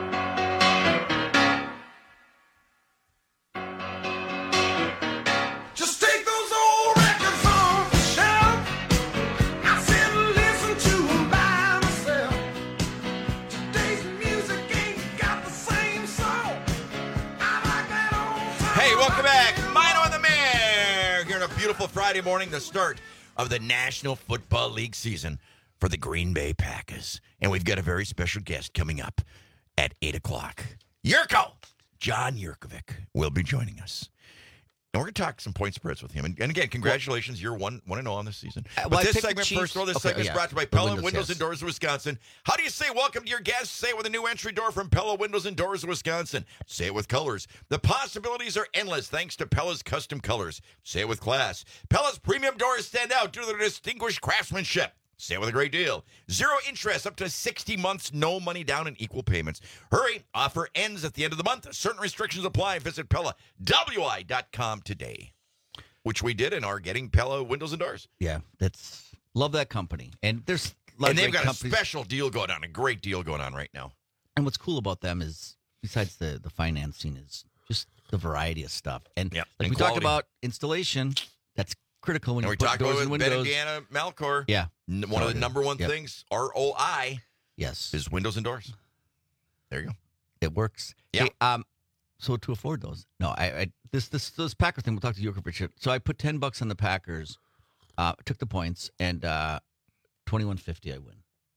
Just take those old records off the shelf. I said listen to them by myself. Today's music ain't got the same soul. I like that old time. Hey, welcome back. Mino and the Mayor here in a beautiful Friday morning, the start of the National Football League season for the Green Bay Packers. And we've got a very special guest coming up at eight o'clock. Yurko! John Yurkovic will be joining us. And we're going to talk some point spreads with him. And, and again, congratulations. You're one, one and oh on this season. Uh, but well, this I picked the segment, Chiefs- first of all, this okay, segment is yeah. brought to you by The Pella Windows, Windows yes. and Doors of Wisconsin. How do you say welcome to your guests? Say it with a new entry door from Pella Windows and Doors of Wisconsin. Say it with colors. The possibilities are endless thanks to Pella's custom colors. Say it with class. Pella's premium doors stand out due to their distinguished craftsmanship. Say it with a great deal. Zero interest up to sixty months, no money down and equal payments. Hurry, offer ends at the end of the month. Certain restrictions apply. Visit Pella W I dot com today, which we did in our Getting Pella Windows and Doors. Yeah, that's love that company. And there's a lot And of they've great got companies. a special deal going on, a great deal going on right now. And what's cool about them is, besides the, the financing, is just the variety of stuff. And Yeah, like and we talked quality. about installation, that's critical when And you we put talked doors about and with Ben windows. Indiana Malcor. Yeah. N- One of the Oh, number one yep. things, R O I, Yes. is windows and doors. There you go. It works. Yeah. Hey, um, so to afford those, no, I, I this this this Packer thing. We'll talk to Yurkovic. So I put ten bucks on the Packers, uh, took the points, and uh, twenty one fifty. I win.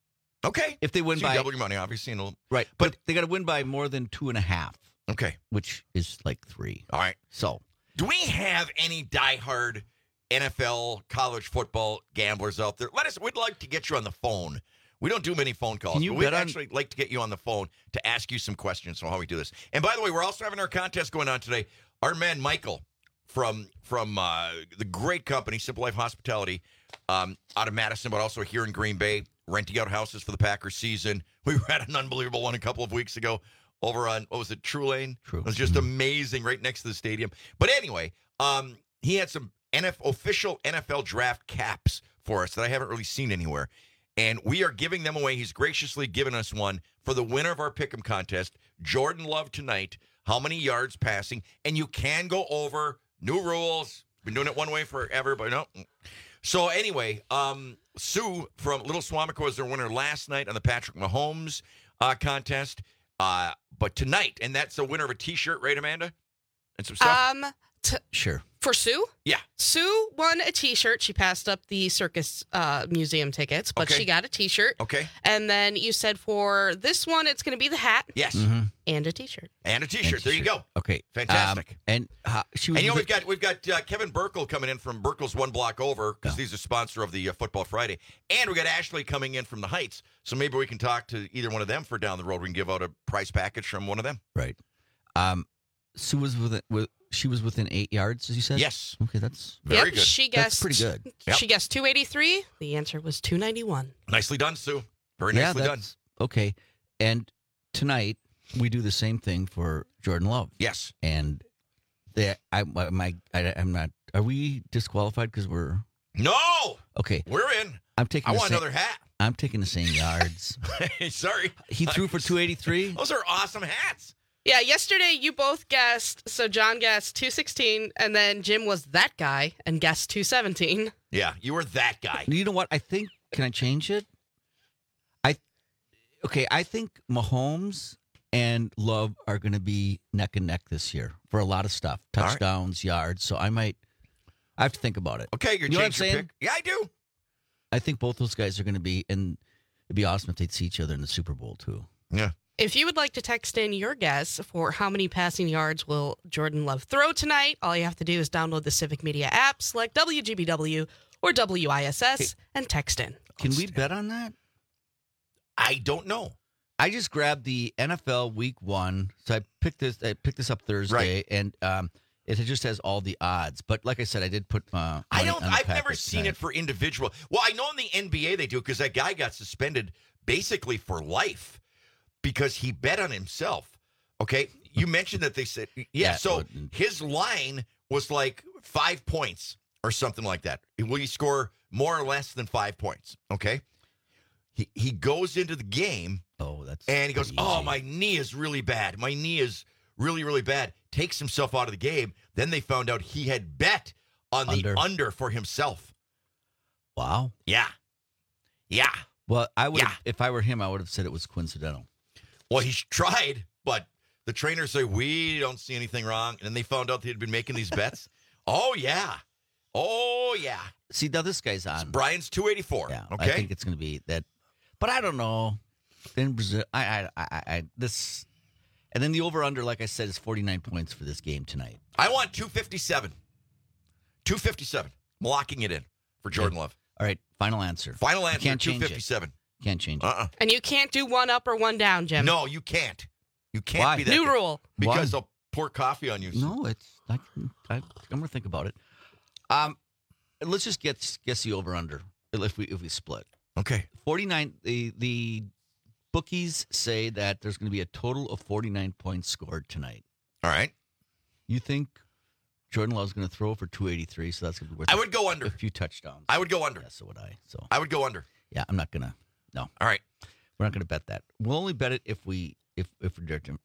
Okay. If they win So you by double your money, obviously. And a little, right, but, they got to win by more than two and a half. Okay. Which is like three. All right. So do we have any diehard N F L college football gamblers out there? Let us. We'd like to get you on the phone. We don't do many phone calls, Can you but we'd bet on- actually like to get you on the phone to ask you some questions on how we do this. And by the way, we're also having our contest going on today. Our man Michael from from uh, the great company Simple Life Hospitality um, out of Madison, but also here in Green Bay, renting out houses for the Packers season. We had an unbelievable one a couple of weeks ago over on, what was it, True Lane? True. It was just amazing, right next to the stadium. But anyway, um, he had some N F official N F L draft caps for us that I haven't really seen anywhere. And we are giving them away. He's graciously given us one for the winner of our Pick'em contest, Jordan Love tonight. How many yards passing? And you can go over. New rules. Been doing it one way forever, but no. So anyway, um, Sue from Little Swamico was their winner last night on the Patrick Mahomes uh, contest. Uh, but tonight, and that's the winner of a T-shirt, right, Amanda? And some stuff? Um, t- sure. For Sue? Yeah. Sue won a T-shirt. She passed up the circus uh, museum tickets, but Okay. she got a T-shirt. Okay. And then you said for this one, it's going to be the hat. Yes. Mhm. And a T-shirt. And a T-shirt. There you go. Okay. Fantastic. Um, and uh, she was And you know with- we've got we've got uh, Kevin Burkle coming in from Burkle's One Block Over because he's a sponsor of the uh, Football Friday, and we got Ashley coming in from the Heights. So maybe we can talk to either one of them for down the road. We can give out a prize package from one of them. Right. Um, Sue was within. With, she was within eight yards, as you said. Yes. Okay, that's Very yep, good. She guessed, That's pretty good. Yep. She guessed two eighty-three. The answer was two ninety-one. Nicely done, Sue. Very yeah, nicely done. that's okay. And tonight we do the same thing for Jordan Love. Yes. And the I my I, I'm not. Are we disqualified because we're No. okay? We're in. I'm taking. I the want same, another hat. I'm taking the same yards. Sorry. He threw for two eighty-three. Those are awesome hats. Yeah, yesterday you both guessed. So John guessed two sixteen, and then Jim was that guy and guessed two seventeen. Yeah, you were that guy. You know what? I think. Can I change it? I okay. I think Mahomes and Love are going to be neck and neck this year for a lot of stuff, All right. touchdowns, yards. So I might. I have to think about it. Okay, you're You know what I'm changing your saying? pick. Yeah, I do. I think both those guys are going to be, and it'd be awesome if they'd see each other in the Super Bowl too. Yeah. If you would like to text in your guess for how many passing yards will Jordan Love throw tonight, all you have to do is download the Civic Media app, select W G B W or W I S S, and text in. Can we bet on that? I don't know. I just grabbed the N F L Week One, so I picked this. I picked this up Thursday, Right. and um, it just has all the odds. But like I said, I did put. Uh, I money don't. on the I've never Packers seen tonight. it for individual. Well, I know in the N B A they do because that guy got suspended basically for life because he bet on himself. Okay, you mentioned that they said yeah. Yeah, so well, his line was like five points or something like that. Will you score more or less than five points? Okay, he he goes into the game. Oh, that's and he goes, pretty "Oh, easy. my knee is really bad. My knee is really, really bad." Takes himself out of the game. Then they found out he had bet on the Under. under for himself. Wow. Yeah. Yeah. Well, I would. Yeah. If I were him, I would have said it was coincidental. Well, he tried, but the trainers say, we don't see anything wrong. And then they found out he had been making these bets. Oh, yeah. Oh, yeah. See, now this guy's on. Brian's two eighty-four. Yeah, Okay. I think it's going to be that. But I don't know. In Brazil, I, I, I, I, this, and then the over/under, like I said, is forty-nine points for this game tonight. I want two fifty-seven. two fifty-seven. I'm locking it in for Jordan Love. All right, final answer. Final You answer, can't change two fifty-seven. It. Can't change it. Uh-uh. And you can't do one up or one down, Jim. No, you can't. You can't Why? be that New good. rule. Because Why? they'll pour coffee on you. No, it's. I, I, I'm going to think about it. Um, let's just get guess the over/under if we if we split. Okay. forty-nine. The the bookies say that there's going to be a total of forty-nine points scored tonight. All right. You think Jordan Love's going to throw for two eighty-three? So that's going to be worth. I would go under. a few touchdowns. I would go under. Yeah, so would I. So I would go under. yeah, I'm not going to. No. All right. We're not going to bet that. We'll only bet it if we if if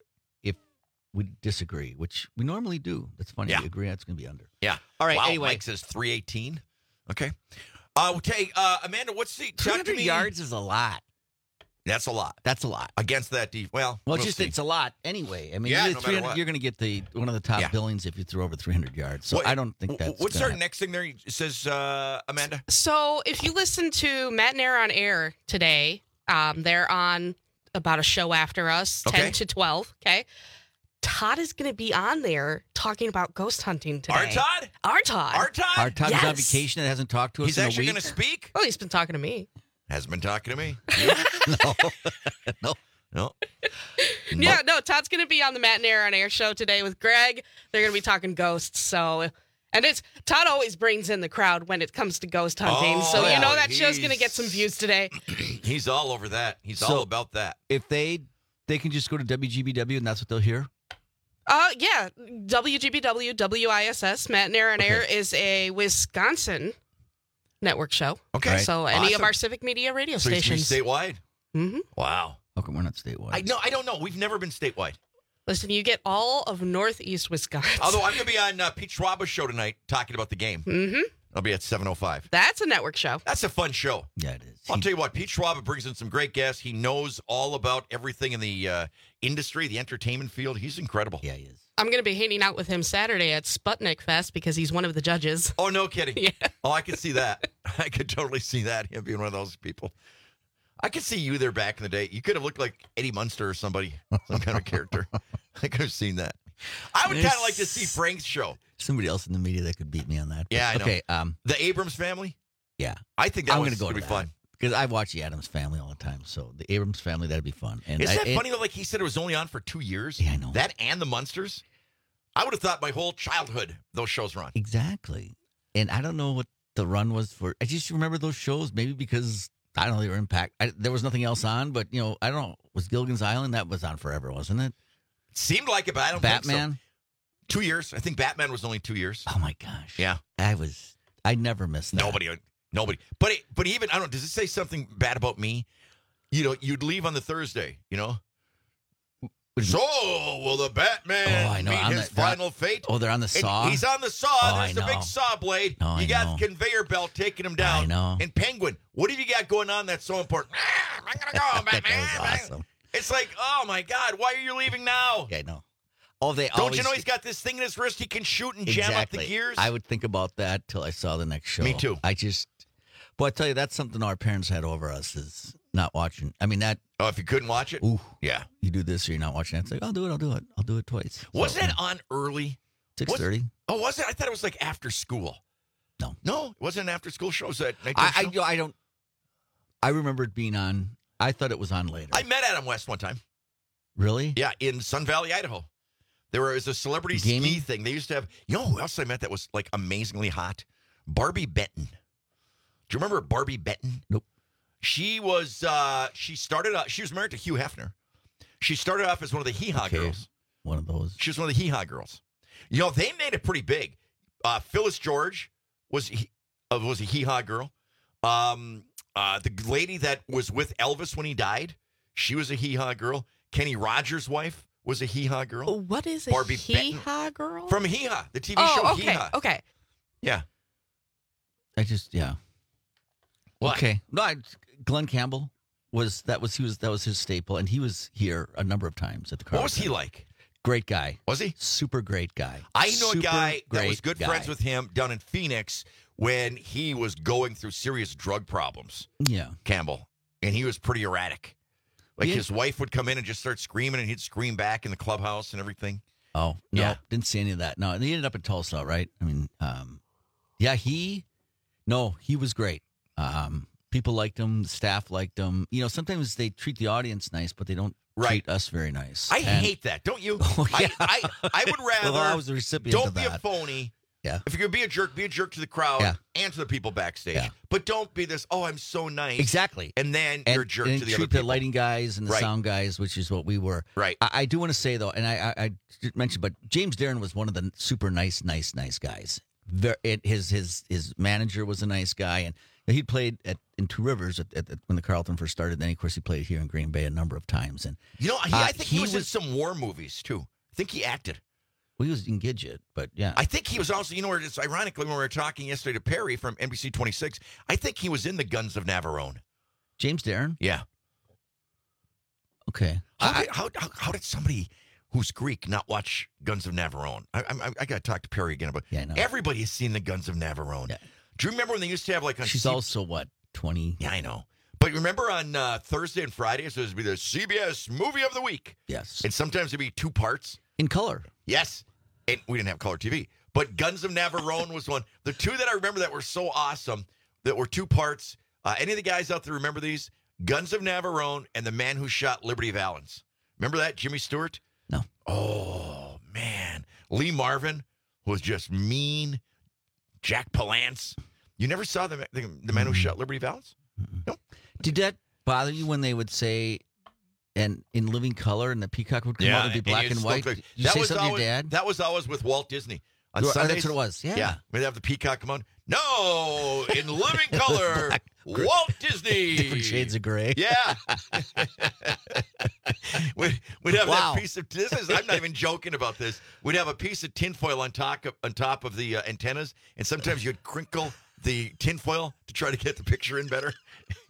if we disagree, which we normally do. That's funny. Yeah. We agree that's going to be under. Yeah. All right. Wow, anyway, Mike says three eighteen. Okay. Uh, okay. Uh, Amanda, what's the two talk to hundred me- yards is a lot. That's a lot That's a lot. against that deep. Well, Well, we'll just see. it's a lot anyway. I mean, Yeah, you're, no matter 300 what. you're going to get the one of the top Yeah. billings if you throw over three hundred yards. So What- I don't think that's. What's gonna our next thing there? It says uh, Amanda. So if you listen to Matt and Air on air today, um, they're on about a show after us, Okay. ten to twelve. Okay. Todd is going to be on there talking about ghost hunting today. Our Todd? Our Todd. Our Todd? Our Todd is on Yes. vacation and hasn't talked to us He's in a actually week. going to speak? Oh, he's been talking to me. Hasn't been talking to me. no, no. No. Yeah, no, Todd's going to be on the Matt and Air on air show today with Greg. They're going to be talking ghosts. So, and it's Todd always brings in the crowd when it comes to ghost hunting. Oh, so, you yeah. know, that show's going to He's- get some views today. He's all over that. He's So- all about that. If they they can just go to W G B W and that's what they'll hear. Uh, yeah, W G B W, W I S S, Matt and Air on Air is a Wisconsin network show. Okay. Right. So any of Awesome. our civic media radio So he's gonna be stations. statewide. Mm-hmm. Wow. How come we're not statewide? I no, I don't know. We've never been statewide. Listen, you get all of Northeast Wisconsin. Although I'm going to be on uh, Pete Schwaba's show tonight talking about the game. Mm-hmm. I'll be at seven oh five. That's a network show. That's a fun show. Yeah, it is. I'll tell you what, Pete Schwab brings in some great guests. He knows all about everything in the uh, industry, the entertainment field. He's incredible. Yeah, he is. I'm going to be hanging out with him Saturday at Sputnik Fest because he's one of the judges. Oh, no kidding. Yeah. Oh, I could see that. I could totally see that, him being one of those people. I could see you there back in the day. You could have looked like Eddie Munster or somebody, some kind of character. I could have seen that. I would kind of like to see Frank's show. Somebody else in the media that could beat me on that. Yeah, I know. Okay, um, The Abrams family? yeah. I think that I'm one's gonna go going to to be fun. because I watch the Adams Family all the time. So the Abrams Family, that'd be fun. And Isn't I, that it- funny, though? Like he said, it was only on for two years. Yeah, I know. That and the Munsters. I would have thought my whole childhood those shows were on. Exactly. And I don't know what the run was for. I just remember those shows, maybe because I don't know they were impact. I, there was nothing else on, but you know, I don't know. Was Gilligan's Island? That was on forever, wasn't it? Seemed like it, but I don't think Batman. so. Two years. I think Batman was only two years. Oh my gosh. Yeah. I was. I never missed that. Nobody, nobody. But it, but even I don't know. Does it say something bad about me? You know, you'd leave on the Thursday. You know. So will the Batman Oh, I know. meet On his the- they're on- final fate? Oh, they're on the And saw. he's on the saw. Oh, I There's the know. big saw blade. Oh, you I got know. the conveyor belt taking him down. I know. And Penguin, what have you got going on that's so important? Ah, I'm gonna go, that Batman. was awesome. It's like, oh my God, why are you leaving now? Yeah, I know. Oh, they Don't always, you know he's got this thing in his wrist he can shoot and jam up exactly. the gears? I would think about that till I saw the next show. Me too. I just, but I tell you, that's something our parents had over us is not watching. I mean, that. Oh, if you couldn't watch it? Ooh, yeah. You do this or you're not watching it. It's like, I'll do it. I'll do it. I'll do it twice. Wasn't it on early? Six thirty. Oh, was it? I thought it was like after school. No. No, it wasn't an after school show. Was that I, nighttime show? I, I don't. I remember it being on. I thought it was on later. I met Adam West one time. Really? Yeah, in Sun Valley, Idaho. There was a celebrity ski Gaming? thing. They used to have. You know who else I met that was like amazingly hot? Barbie Benton. Do you remember Barbie Benton? Nope. She was. Uh, she started. Off, she was married to Hugh Hefner. She started off as one of the Hee Haw Okay. girls. One of those. She was one of the Hee Haw girls. You know, they made it pretty big. Uh, Phyllis George was he- uh, was a Hee Haw girl. Um, uh, the lady that was with Elvis when he died, she was a Hee Haw girl. Kenny Rogers' wife was a Hee Haw girl. Oh, what is a Barbie Hee Haw girl? From Hee Haw, the T V oh, show okay, Hee Haw. okay. Yeah. I just yeah. What? Okay. No, I, Glenn Campbell was that was he was that was his staple, and he was here a number of times at the car. What was he like? Great guy. Was he? Super great guy. I know Super a guy that great was good guy. friends with him down in Phoenix when he was going through serious drug problems. Yeah. Campbell. And he was pretty erratic. Like Yeah. his wife would come in and just start screaming, and he'd scream back in the clubhouse and everything. Oh, no. Yeah. Didn't see any of that. No, and he ended up in Tulsa, right? I mean, um, yeah, he, no, he was great. Um, people liked him. The staff liked him. You know, sometimes they treat the audience nice, but they don't Right. treat us very nice. I And- hate that, don't you? Oh, yeah. I, I, I would rather. Well, I was the recipient don't of be a that. phony. Yeah. If you're going to be a jerk, be a jerk to the crowd Yeah. and to the people backstage. Yeah. But don't be this, oh, I'm so nice. Exactly. And then And, you're a jerk and to the treat other the people. lighting guys and the Right. sound guys, which is what we were. Right. I, I do want to say, though, and I, I, I did mention, but James Darren was one of the super nice, nice, nice guys. Ver it, his his his manager was a nice guy, and he played at in Two Rivers at, at, at, when the Carlton first started. Then, of course, he played here in Green Bay a number of times. And You know, he, uh, I think he, was, in some war movies, too. I think he acted. Well, he was in Gidget, but yeah. I think he was also, you know, it's ironically when we were talking yesterday to Perry from N B C twenty-six, I think he was in the Guns of Navarone. James Darren? Yeah. Okay. How, I- did, how, how, how did somebody who's Greek not watch Guns of Navarone? I, I, I got to talk to Perry again about Yeah, I know. Everybody has seen the Guns of Navarone. Yeah. Do you remember when they used to have like on She's C- also, what, twenty? Yeah, I know. But remember on uh, Thursday and Fridays, there would be the C B S Movie of the Week. Yes. And sometimes it'd be two parts. In color. Yes. And we didn't have color T V. But Guns of Navarone was one. The two that I remember that were so awesome, that were two parts. Uh, any of the guys out there remember these? Guns of Navarone and The Man Who Shot Liberty Valance. Remember that, Jimmy Stewart? No. Oh, man. Lee Marvin was just mean. Jack Palance. You never saw the, the, the Man Who Shot Liberty Valance? No. Did that bother you when they would say, and in living color, and the peacock would come out and be black you and just white? look Did like- you that say was something to always, your dad? That was always with Walt Disney. On Oh, that's Sundays, what it was, yeah. Yeah. We'd have the peacock come on. No, in living color, Black- Walt Disney. Different shades of gray. Yeah. we'd, we'd have Wow. that piece of, this is, I'm not even joking about this. We'd have a piece of tinfoil on top of, on top of the uh, antennas, and sometimes you'd crinkle the tinfoil to try to get the picture in better.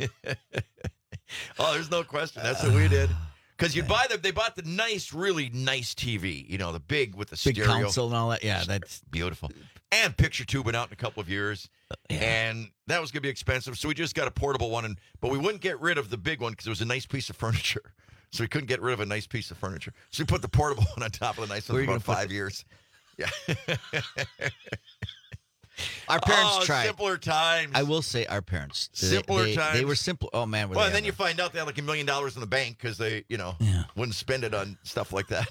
Oh, there's no question. That's what we did. Because you'd buy the, they bought the nice, really nice T V, you know, the big with the Big stereo. console and all that. Yeah, that's Beautiful. And picture tubing out in a couple of years. And that was going to be expensive. So we just got a portable one. And But we wouldn't get rid of the big one because it was a nice piece of furniture. So we couldn't get rid of a nice piece of furniture. So we put the portable one on top of the nice one Where for are you about gonna put five years. Yeah. our parents oh, tried. simpler times. I will say our parents. They- Simpler they, times. They were simple. Oh, man. Were Well, they and then ever. you find out they had like a million dollars in the bank because they, you know, Yeah. wouldn't spend it on stuff like that.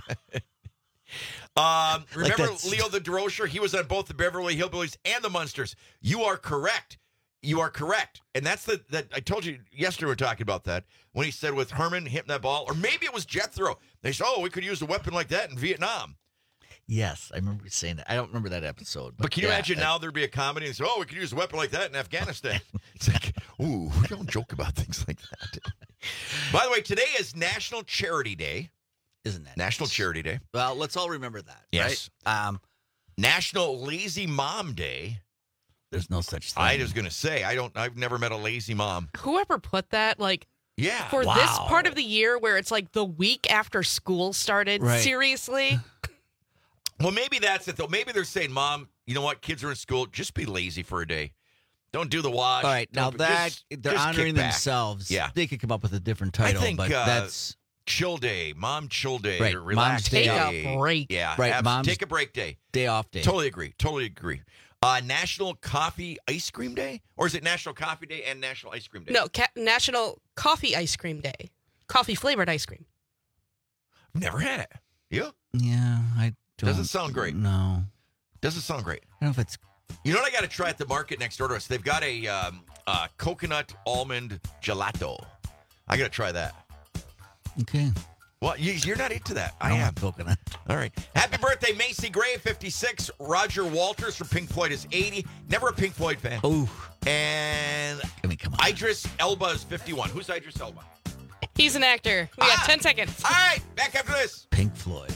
um, remember that's- Leo the DeRocher? He was on both the Beverly Hillbillies and the Munsters. You are correct. You are correct. And that's the, that I told you yesterday we were talking about that when he said with Herman hitting that ball, or maybe it was Jethro. They said, oh, we could use a weapon like that in Vietnam. Yes, I remember you saying that. I don't remember that episode. But, But can you yeah, imagine that- now there'd be a comedy and say, oh, we could use a weapon like that in Afghanistan? It's like, ooh, we don't joke about things like that. By the way, today is National Charity Day. Isn't that National nice? Charity Day. Well, let's all remember that. Yes. Right? Um, National Lazy Mom Day. there's no such thing. I was going to say, I don't, I've never met a lazy mom. Whoever put that, like, Yeah. for this Wow. part of the year where it's like the week after school started, Right. seriously? Well, maybe that's it, though. Maybe they're saying, Mom, you know what? Kids are in school. Just be lazy for a day. Don't do the wash. All right, now Don't- that just- they're just kick honoring back. themselves. Yeah. They could come up with a different I title, think, but uh, that's Chill day, mom chill day, Right, or relax mom's day day. off. Take a break. Yeah, Right, abs- mom's- take a break day. day off day. Totally agree. Totally agree. Uh, National Coffee Ice Cream Day, or is it National Coffee Day and National Ice Cream Day? No, ca- National Coffee Ice Cream Day. Coffee flavored ice cream. Never had it. You? Yeah, I don't. Doesn't sound great. No. Doesn't sound great. I don't know if it's. You know what I got to try at the market next door to us? They've got a um, uh, coconut almond gelato. I got to try that. Okay. Well, you, you're not into that. I, I don't am. want coconut. All right. Happy birthday, Macy Gray, fifty-six. Roger Walters from Pink Floyd is eighty. Never a Pink Floyd fan. Oh. And I mean, come on. Idris Elba is fifty-one. Who's Idris Elba? He's an actor. We got Ah! ten seconds. All right. Back after this. Pink Floyd.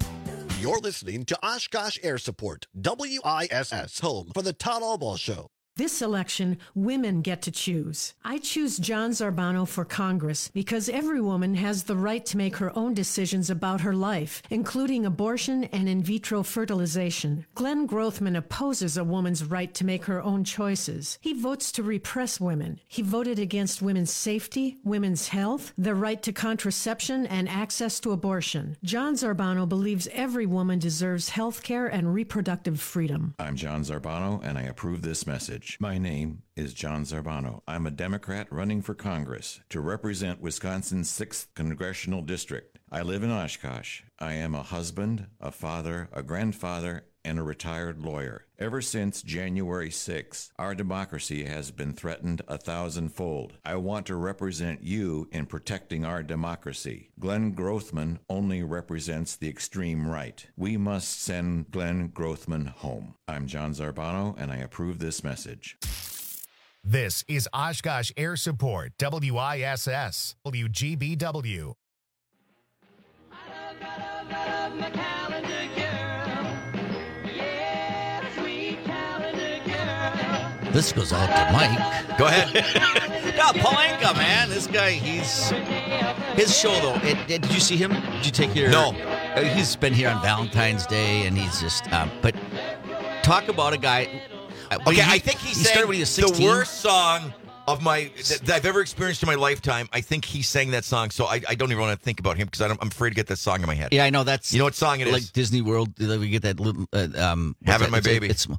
You're listening to Oshkosh Air Support, W I S S, home for the Todd Allball Show. This election, women get to choose. I choose John Zarbano for Congress because every woman has the right to make her own decisions about her life, including abortion and in vitro fertilization. Glenn Grothman opposes a woman's right to make her own choices. He votes to repress women. He voted against women's safety, women's health, their right to contraception, and access to abortion. John Zarbano believes every woman deserves health care and reproductive freedom. I'm John Zarbano, and I approve this message. My name is John Zarbano. I'm a Democrat running for Congress to represent Wisconsin's sixth Congressional District. I live in Oshkosh. I am a husband, a father, a grandfather, and a retired lawyer. Ever since January sixth, our democracy has been threatened a thousandfold. I want to represent you in protecting our democracy. Glenn Grothman only represents the extreme right. We must send Glenn Grothman home. I'm John Zarbano, and I approve this message. This is Oshkosh Air Support, W I S S, W G B W. This goes out to Mike. Go ahead. No, Paul Anka, man. This guy, he's... His show, though, it, it, did you see him? Did you take your... No. Uh, he's been here on Valentine's Day, and he's just... Um, but talk about a guy... Uh, Okay, he, I think he, he sang started when he was sixteen. the worst song of my that, that I've ever experienced in my lifetime. I think he sang that song, so I, I don't even want to think about him because I'm afraid to get that song in my head. Yeah, I know. That's... You know what song it is? Like Disney World, we get that little... Uh, um, what's Having that? My It's- Baby. It's,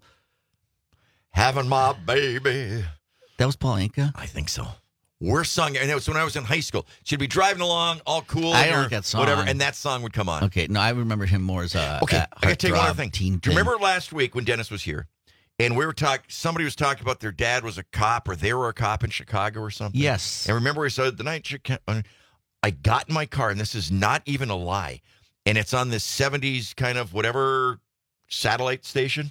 Having My Baby. that was Paul Anka? I think so. Worst song, and it was when I was in high school. She'd be driving along, all cool, I and don't her- like that song. whatever, and that song would come on. Okay, no, I remember him more as a... Okay, a I got to tell you one other heartthrob thing. teen Do you thing. remember last week when Dennis was here, and we were talking? Somebody was talking about their dad was a cop, or they were a cop in Chicago, or something. Yes. And remember, we said the night Chicago. I got in my car, and this is not even a lie, and it's on this seventies kind of whatever satellite station.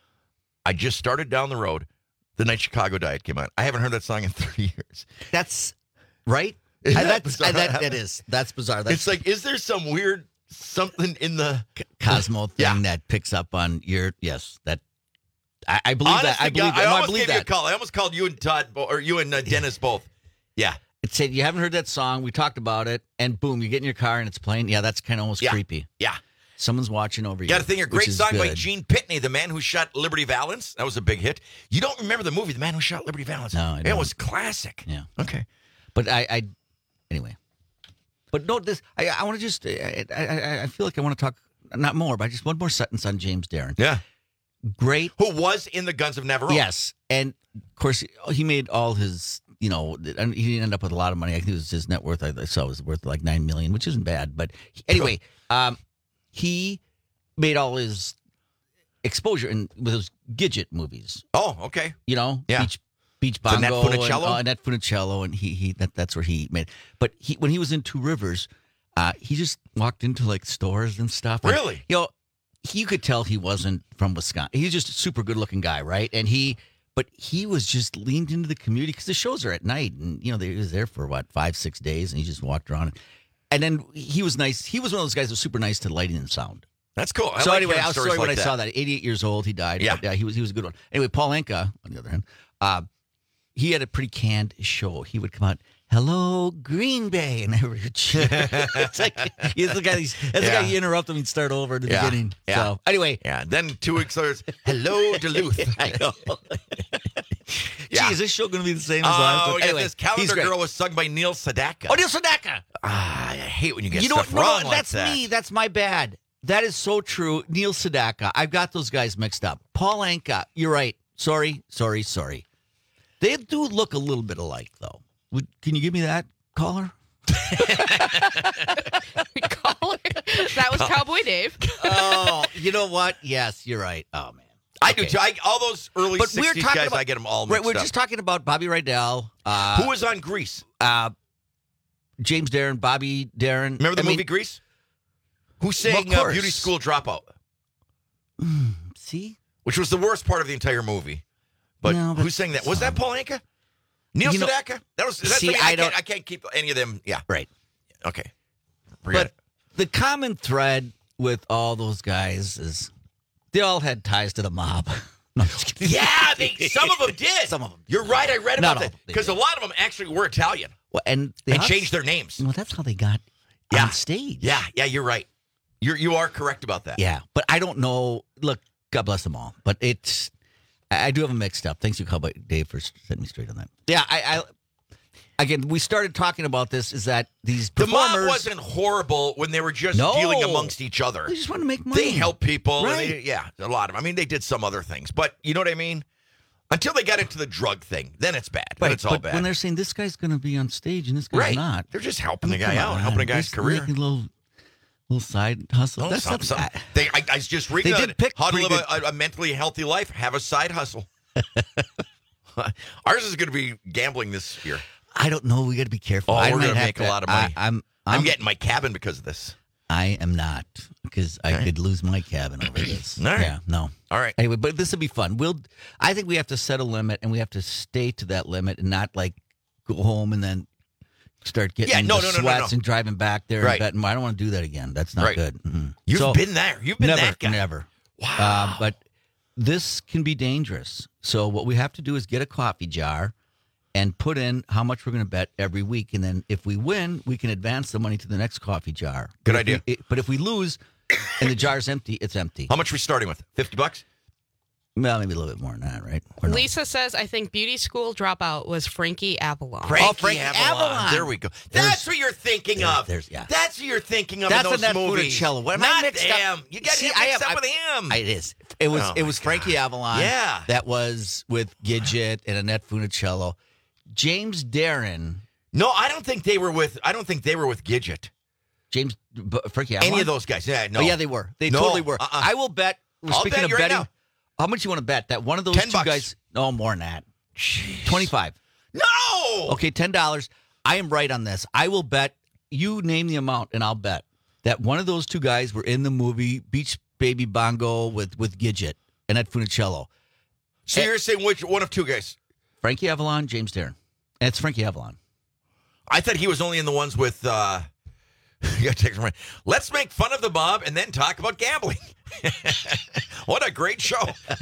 I just started down the road. The night Chicago Diet came on. I haven't heard that song in thirty years. That's right. Isn't I, that that's bizarre? I, that, that is. That's bizarre. That's It's like, is there some weird something in the Cosmo thing Yeah. that picks up on your... Yes, that... I, I believe Honest that. I to believe God, that. I No, I almost believe gave you a that. call. I almost called you and Todd, bo- or you and uh, Dennis both. Yeah. It said, you haven't heard that song. We talked about it. And boom, you get in your car and it's playing. Yeah, that's kind of almost Yeah. creepy. Yeah. Someone's watching over you. Got to think, a which great is song by good. Gene Pitney, the man who shot Liberty Valance. That was a big hit. You don't remember the movie, The Man Who Shot Liberty Valance? No, I It don't. was classic. Yeah. Okay. But I... I anyway. But no, this... I, I want to just... I, I, I feel like I want to talk... Not more, but just one more sentence on James Darren. Yeah. Great. Who was in the Guns of Navarone. Yes, and of course he made all his, you know, and he didn't end up with a lot of money. I think it was his net worth. I saw it was worth like nine million, which isn't bad. But anyway, um, he made all his exposure in with those Gidget movies. Oh, okay. You know, Yeah. Beach Beach So Annette Bongo, and, Funicello? uh, Annette Funicello, and he he that that's where he made. But he when he was in Two Rivers, uh, he just walked into like stores and stuff. And, Really? you know, you could tell he wasn't from Wisconsin. He's just a super good looking guy, right? And he, but he was just leaned into the community because the shows are at night, and you know they, he was there for what five, six days, and he just walked around. And then he was nice. He was one of those guys that was super nice to lighting and sound. That's cool. I so like anyway, hearing I was stories sorry when like I that. saw that. eighty-eight years old, he died. Yeah. But, yeah, he was he was a good one. Anyway, Paul Anka, on the other hand, uh, he had a pretty canned show. He would come out, "Hello, Green Bay," and everybody would cheer. It's like he's the guy. He's, that's Yeah. the guy you interrupt him and start over at the Yeah. beginning. Yeah. So anyway, Yeah. Then two weeks later, it's, hello, Duluth. I know. Yeah. Gee, is this show going to be the same as last Oh, one? yeah, Anyway, this he's Calendar great. Girl was sung by Neil Sedaka. Oh, Neil Sedaka. Ah, I hate when you get You know stuff what? No, wrong no, like that's that. me. That's my bad. That is so true. Neil Sedaka. I've got those guys mixed up. Paul Anka. You're right. Sorry, sorry, sorry. They do look a little bit alike, though. Would, can you give me that, caller? Caller? That was Cowboy Dave. Oh, you know what? Yes, you're right. Oh, man. I do Okay. too. I, all those early But we're sixties talking guys, about- I get them all We're, mixed we're up. just talking about Bobby Rydell. Uh, Who was on Grease? Uh, James Darren, Bobby Darren. Remember the I movie mean, Grease? Who Well, sang of uh, course. Beauty School Dropout? See? Which was the worst part of the entire movie. But, No, but who sang that? Was that Paul Anka? Neil You know- Sedaka? That was. That's, See, I, mean, I I, don't- can't, I can't keep any of them. Yeah. Right. Okay. Forget But the common thread with all those guys is they all had ties to the mob. No, I'm just kidding. Yeah, they, some of them did. Some of them. You're right. I read Not about all, that they because a did. lot of them actually were Italian Well, and the and Huts- changed their names. Well, that's how they got Yeah. on stage. Yeah, yeah, you're right. You're you are correct about that. Yeah, but I don't know. Look, God bless them all. But it's, I I do have them mixed up. Thanks, you, Cowboy Dave, for setting me straight on that. Yeah, I, I again, we started talking about this. Is that these The performers? mob wasn't horrible when they were just No. dealing amongst each other. They just want to make money. They help people. and Right. they- yeah, a lot of them. I mean, they did some other things, but you know what I mean? Until they got into the drug thing, then it's bad. Then Right, it's all but bad. when they're saying this guy's going to be on stage and this guy's Right. not, They're just helping I mean, the guy come out, on. helping a guy's Just career. making a little, little side hustle. No, That's some, something. some, they, I, I was just reading They that. did pick how to pretty live a, a mentally healthy life. Have a side hustle. Ours is going to be gambling this year. I don't know. We got to be careful. Oh, I we're might going to have make a lot of money. I, I'm, I'm I'm, getting my cabin because of this. I am not because I Okay. could lose my cabin over this. All right. Yeah, no. All right. Anyway, but this will be fun. We'll. I think we have to set a limit, and we have to stay to that limit, and not like go home and then start getting Yeah, no, the no, no, no, sweats no. and driving back there. Right. And betting. I don't want to do that again. That's not Right. good. Mm-mm. You've So- been there. You've been never, that guy. Never. Wow. Uh, but this can be dangerous. So what we have to do is get a coffee jar and put in how much we're going to bet every week, and then if we win, we can advance the money to the next coffee jar. Good But if idea. we- it- but if we lose and the jar's empty, it's empty. How much are we starting with? fifty bucks? Well, maybe a little bit more than that, right? Or no? Lisa says, I think beauty school dropout was Frankie Avalon. Frankie, Oh, Frankie Avalon. Avalon. There we go. There's- That's what you're thinking there's- of. there's- yeah. That's what you're thinking of That's in a those net movies. Funicello. What am I Not mixed him. up? You got See, him I mixed have- up with him. It is. It was. Oh, it my was Frankie Avalon. Yeah. That was with Gidget and Annette Funicello. James Darren. No, I don't think they were with. I don't think they were with Gidget. James B- Frankie Avalon. Any of those guys? Yeah, no. Oh yeah, they were. They No, totally were. uh-uh. I will bet. We're I'll speaking bet of you right betting. now. How much you want to bet that one of those Ten two bucks. guys? No, more than that. Jeez. Twenty-five. No. Okay, ten dollars. I am right on this. I will bet. You name the amount, and I'll bet that one of those two guys were in the movie Beach Baby Bongo with with Gidget and Ed Funicello. So you're saying which one of two guys? Frankie Avalon, James Darren. And it's Frankie Avalon. I thought he was only in the ones with. uh you gotta take some. Let's make fun of the mob and then talk about gambling. What a great show!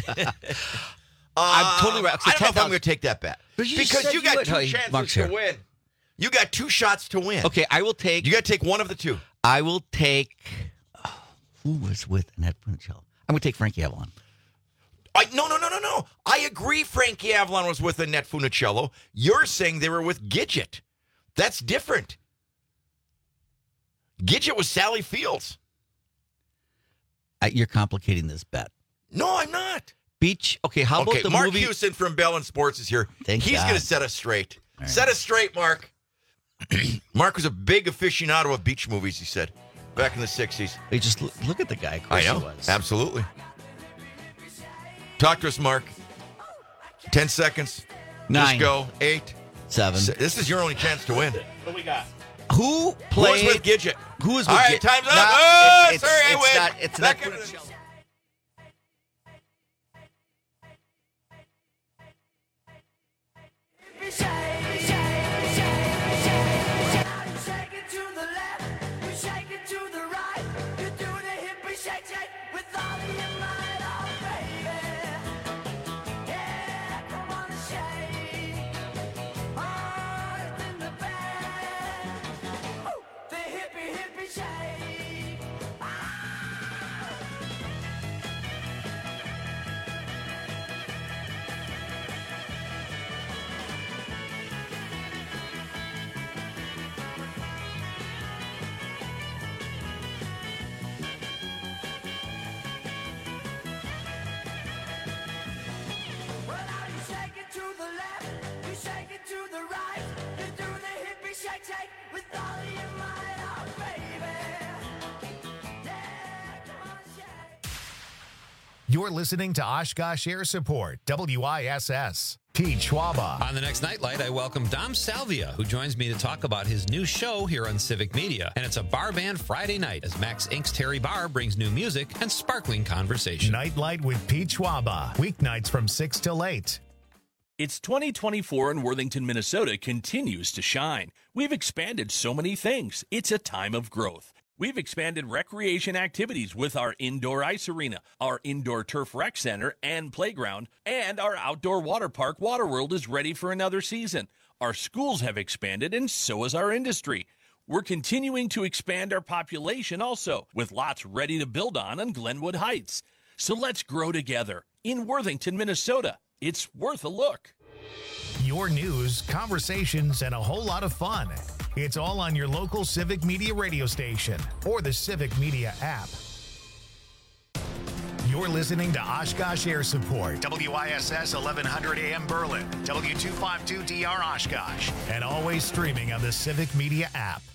I'm totally right. So I don't know if I'm ten dollars going to take that bet But you because said you you got would. two Hey, chances Mark's to here. win. You got two shots to win. Okay, I will take. You got to take one of the two. I will take. oh, who was with Annette Funicello? I'm going to take Frankie Avalon. I, no, no, no, no, no. I agree. Frankie Avalon was with Annette Funicello. You're saying they were with Gidget. That's different. Gidget was Sally Fields. Uh, you're complicating this bet. No, I'm not. Beach. Okay, how okay, about the Mark movie? Houston from Bell and Sports is here. Thank He's God. going to set us straight. All right. Set us straight, Mark. Mark was a big aficionado of beach movies, he said, back in the sixties. Hey, just look, look at the guy. Of I course know. he was. Absolutely. Talk to us, Mark. Ten seconds. Nine. Just go. Eight. Seven. Se- This is your only chance to win. What do we got? Who Who played? was with Gidget? Who was with All right, Gidget? time's up. No, oh, it's, sorry, I it's win. not. It's Back not. into the- You're listening to Oshkosh Air Support, W I S S. Pete Schwaba. On the next Nightlight, I welcome Dom Salvia, who joins me to talk about his new show here on Civic Media. And it's a bar band Friday night as Max Incorporated's Terry Barr brings new music and sparkling conversation. Nightlight with Pete Schwaba. Weeknights from six till eight. It's twenty twenty-four and Worthington, Minnesota continues to shine. We've expanded so many things. It's a time of growth. We've expanded recreation activities with our indoor ice arena, our indoor turf rec center and playground, and our outdoor water park Waterworld is ready for another season. Our schools have expanded, and so has our industry. We're continuing to expand our population also, with lots ready to build on on Glenwood Heights. So let's grow together. In Worthington, Minnesota, it's worth a look. Your news, conversations, and a whole lot of fun. It's all on your local Civic Media radio station or the Civic Media app. You're listening to Oshkosh Air Support, W I S S eleven hundred A M Berlin, W two fifty-two D R Oshkosh, and always streaming on the Civic Media app.